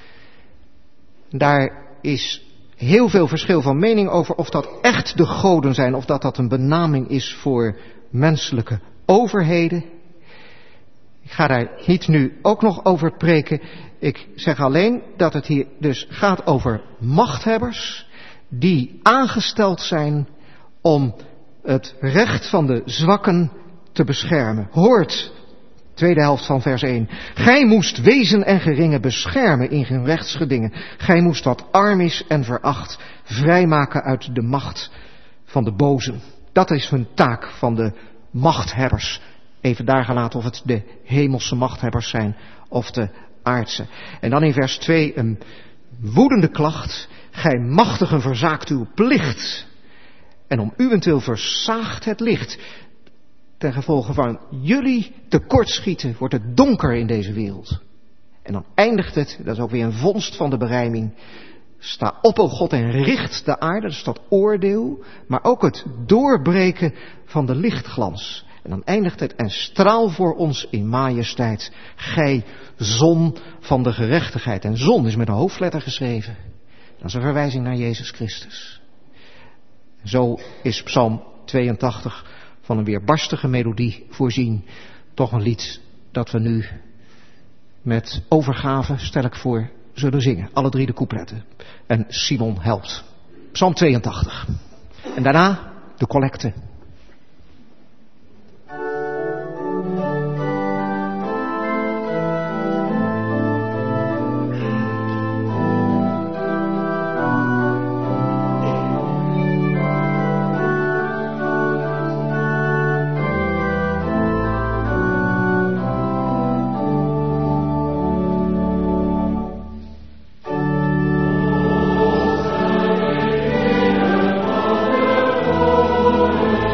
D: Daar is heel veel verschil van mening over of dat echt de goden zijn of dat dat een benaming is voor menselijke overheden. Ik ga daar niet nu ook nog over preken. Ik zeg alleen dat het hier dus gaat over machthebbers die aangesteld zijn om het recht van de zwakken te beschermen. Hoort, tweede helft van vers één. Gij moest wezen en geringen beschermen in hun rechtsgedingen. Gij moest wat arm is en veracht vrijmaken uit de macht van de bozen. Dat is hun taak van de machthebbers. Even daar gelaten of het de hemelse machthebbers zijn of de aardse. En dan in vers twee een woedende klacht. Gij machtigen verzaakt uw plicht. En om uwentwil versaagt het licht. Ten gevolge van jullie tekortschieten wordt het donker in deze wereld. En dan eindigt het, dat is ook weer een vondst van de berijming. Sta op, o God, en richt de aarde, dat is dat oordeel. Maar ook het doorbreken van de lichtglans. En dan eindigt het, en straal voor ons in majesteit, gij zon van de gerechtigheid. En zon is met een hoofdletter geschreven. Dat is een verwijzing naar Jezus Christus. Zo is Psalm tweeëntachtig van een weerbarstige melodie voorzien. Toch een lied dat we nu met overgave, stel ik voor, zullen zingen. Alle drie de coupletten. En Simon helpt. Psalm tweeëntachtig. En daarna de collecte.
I: Oh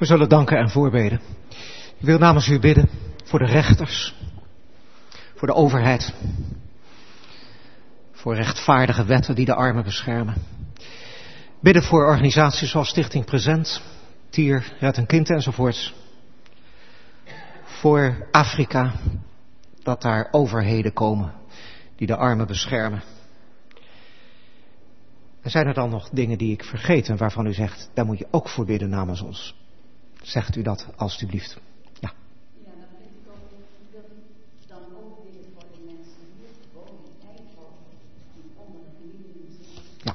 D: We zullen danken en voorbeden. Ik wil namens u bidden voor de rechters, voor de overheid, voor rechtvaardige wetten die de armen beschermen. Bidden voor organisaties zoals Stichting Present, Tier, Red een Kind enzovoorts. Voor Afrika, dat daar overheden komen die de armen beschermen. En zijn er dan nog dingen die ik vergeet en waarvan u zegt, daar moet je ook voor bidden namens ons? Zegt u dat alstublieft. Ja.
I: Ja, dan vind ik ook, ik wil dan ook bidden voor de mensen die hier wonen in Eindhoven, die onder de familie zitten.
D: Ja.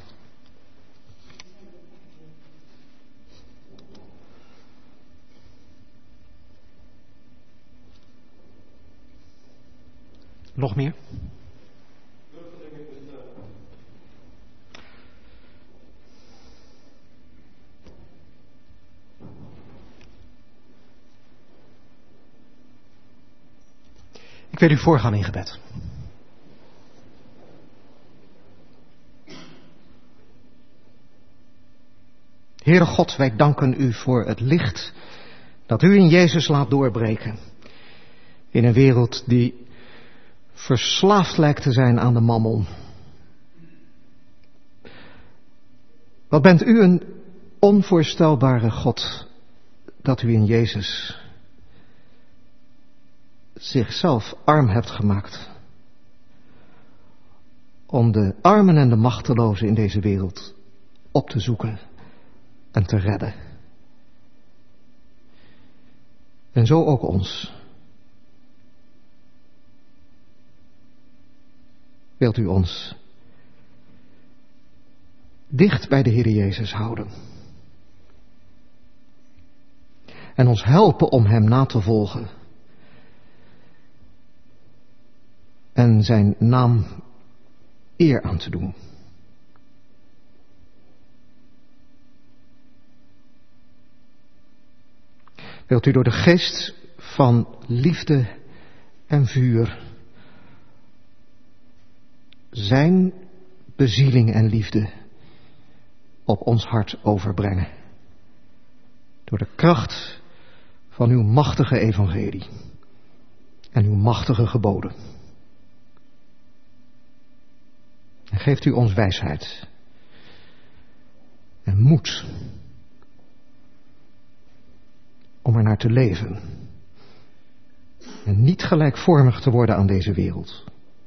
D: Nog meer? Ik wil u voorgaan in gebed. Heere God, wij danken u voor het licht dat u in Jezus laat doorbreken. In een wereld die verslaafd lijkt te zijn aan de mammon. Wat bent u een onvoorstelbare God dat u in Jezus zichzelf arm hebt gemaakt. Om de armen en de machtelozen in deze wereld op te zoeken en te redden. En zo ook ons. Wilt u ons dicht bij de Heer Jezus houden. En ons helpen om hem na te volgen. En zijn naam eer aan te doen. Wilt u door de geest van liefde en vuur zijn bezieling en liefde op ons hart overbrengen. Door de kracht van uw machtige evangelie en uw machtige geboden. En geeft u ons wijsheid en moed om er naar te leven en niet gelijkvormig te worden aan deze wereld.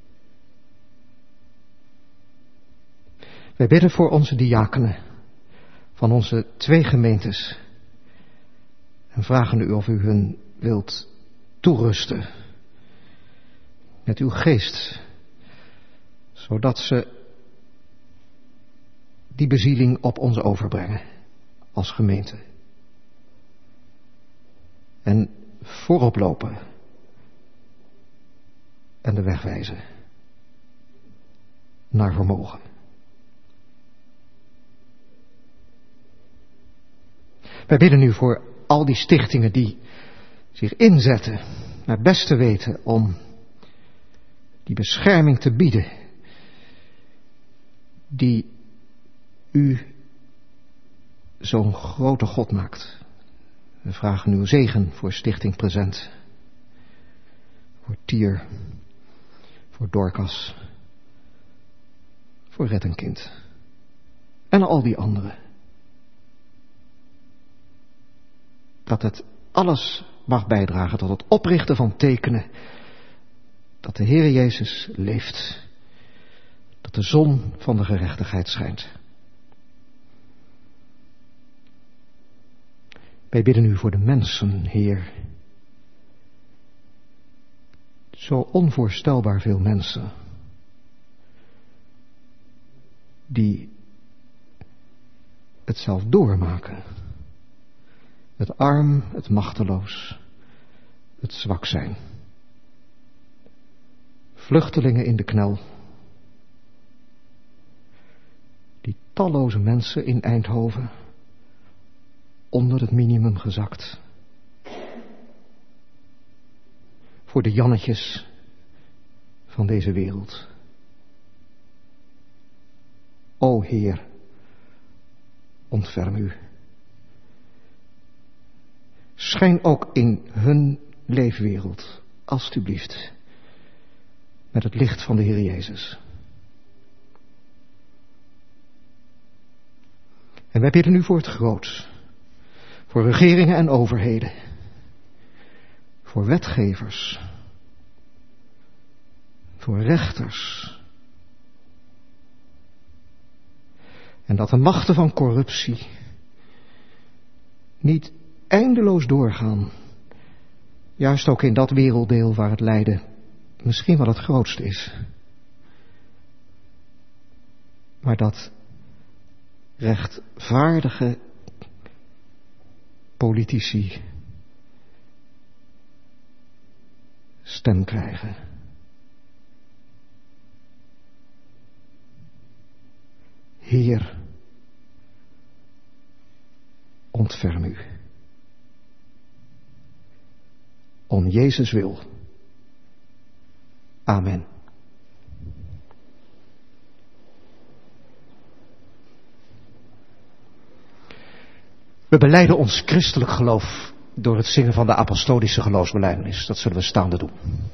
D: Wij bidden voor onze diakenen van onze twee gemeentes en vragen u of u hun wilt toerusten met uw geest, zodat ze die bezieling op ons overbrengen als gemeente. En voorop lopen en de weg wijzen naar vermogen. Wij bidden nu voor al die stichtingen die zich inzetten naar beste weten om die bescherming te bieden die u zo'n grote God maakt. We vragen uw zegen voor Stichting Present, voor Tier, voor Dorcas, voor Red een Kind en al die anderen. Dat het alles mag bijdragen tot het oprichten van tekenen dat de Heer Jezus leeft, dat de zon van de gerechtigheid schijnt. Wij bidden u voor de mensen, Heer. Zo onvoorstelbaar veel mensen die het zelf doormaken. Het arm, het machteloos, het zwak zijn. Vluchtelingen in de knel. Die talloze mensen in Eindhoven onder het minimum gezakt. Voor de Jannetjes van deze wereld. O Heer, ontferm u. schijn ook in hun leefwereld, alstublieft, met het licht van de Heer Jezus. En wij bidden u voor het groots, voor regeringen en overheden, voor wetgevers, voor rechters. En dat de machten van corruptie niet eindeloos doorgaan, juist ook in dat werelddeel waar het lijden misschien wel het grootst is. Maar dat rechtvaardige politici stem krijgen. Heer, ontferm u. Om Jezus wil. Amen. We belijden ons christelijk geloof door het zingen van de apostolische geloofsbelijdenis. Dat zullen we staande doen.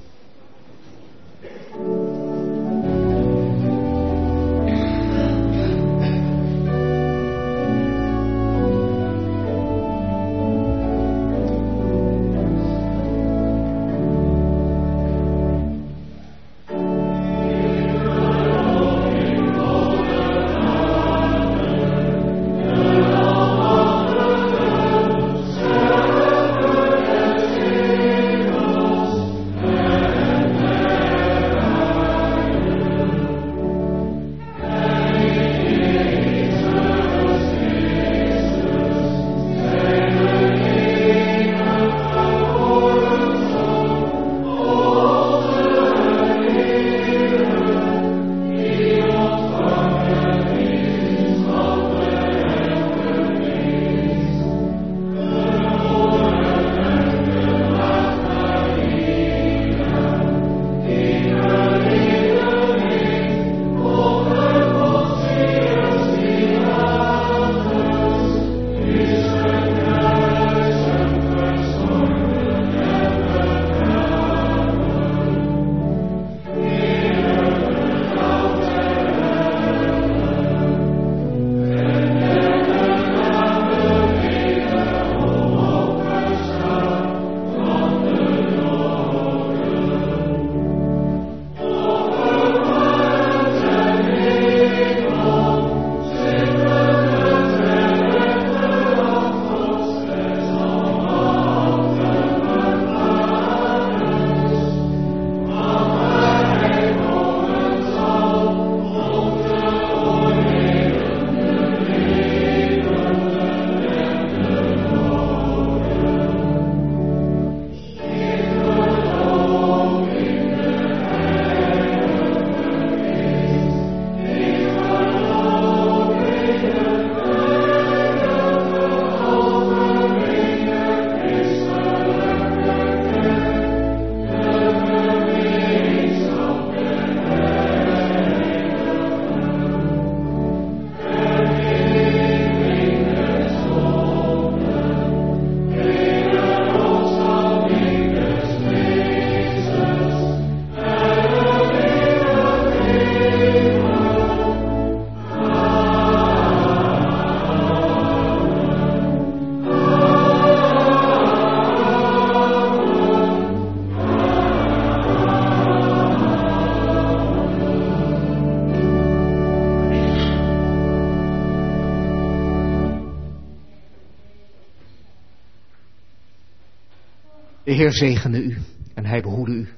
D: De Heer zegene u en hij behoede u.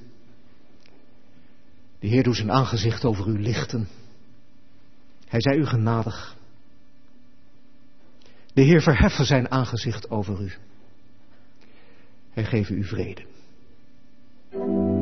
D: De Heer doet zijn aangezicht over u lichten. Hij zij u genadig. De Heer verheffen zijn aangezicht over u. Hij geeft u vrede.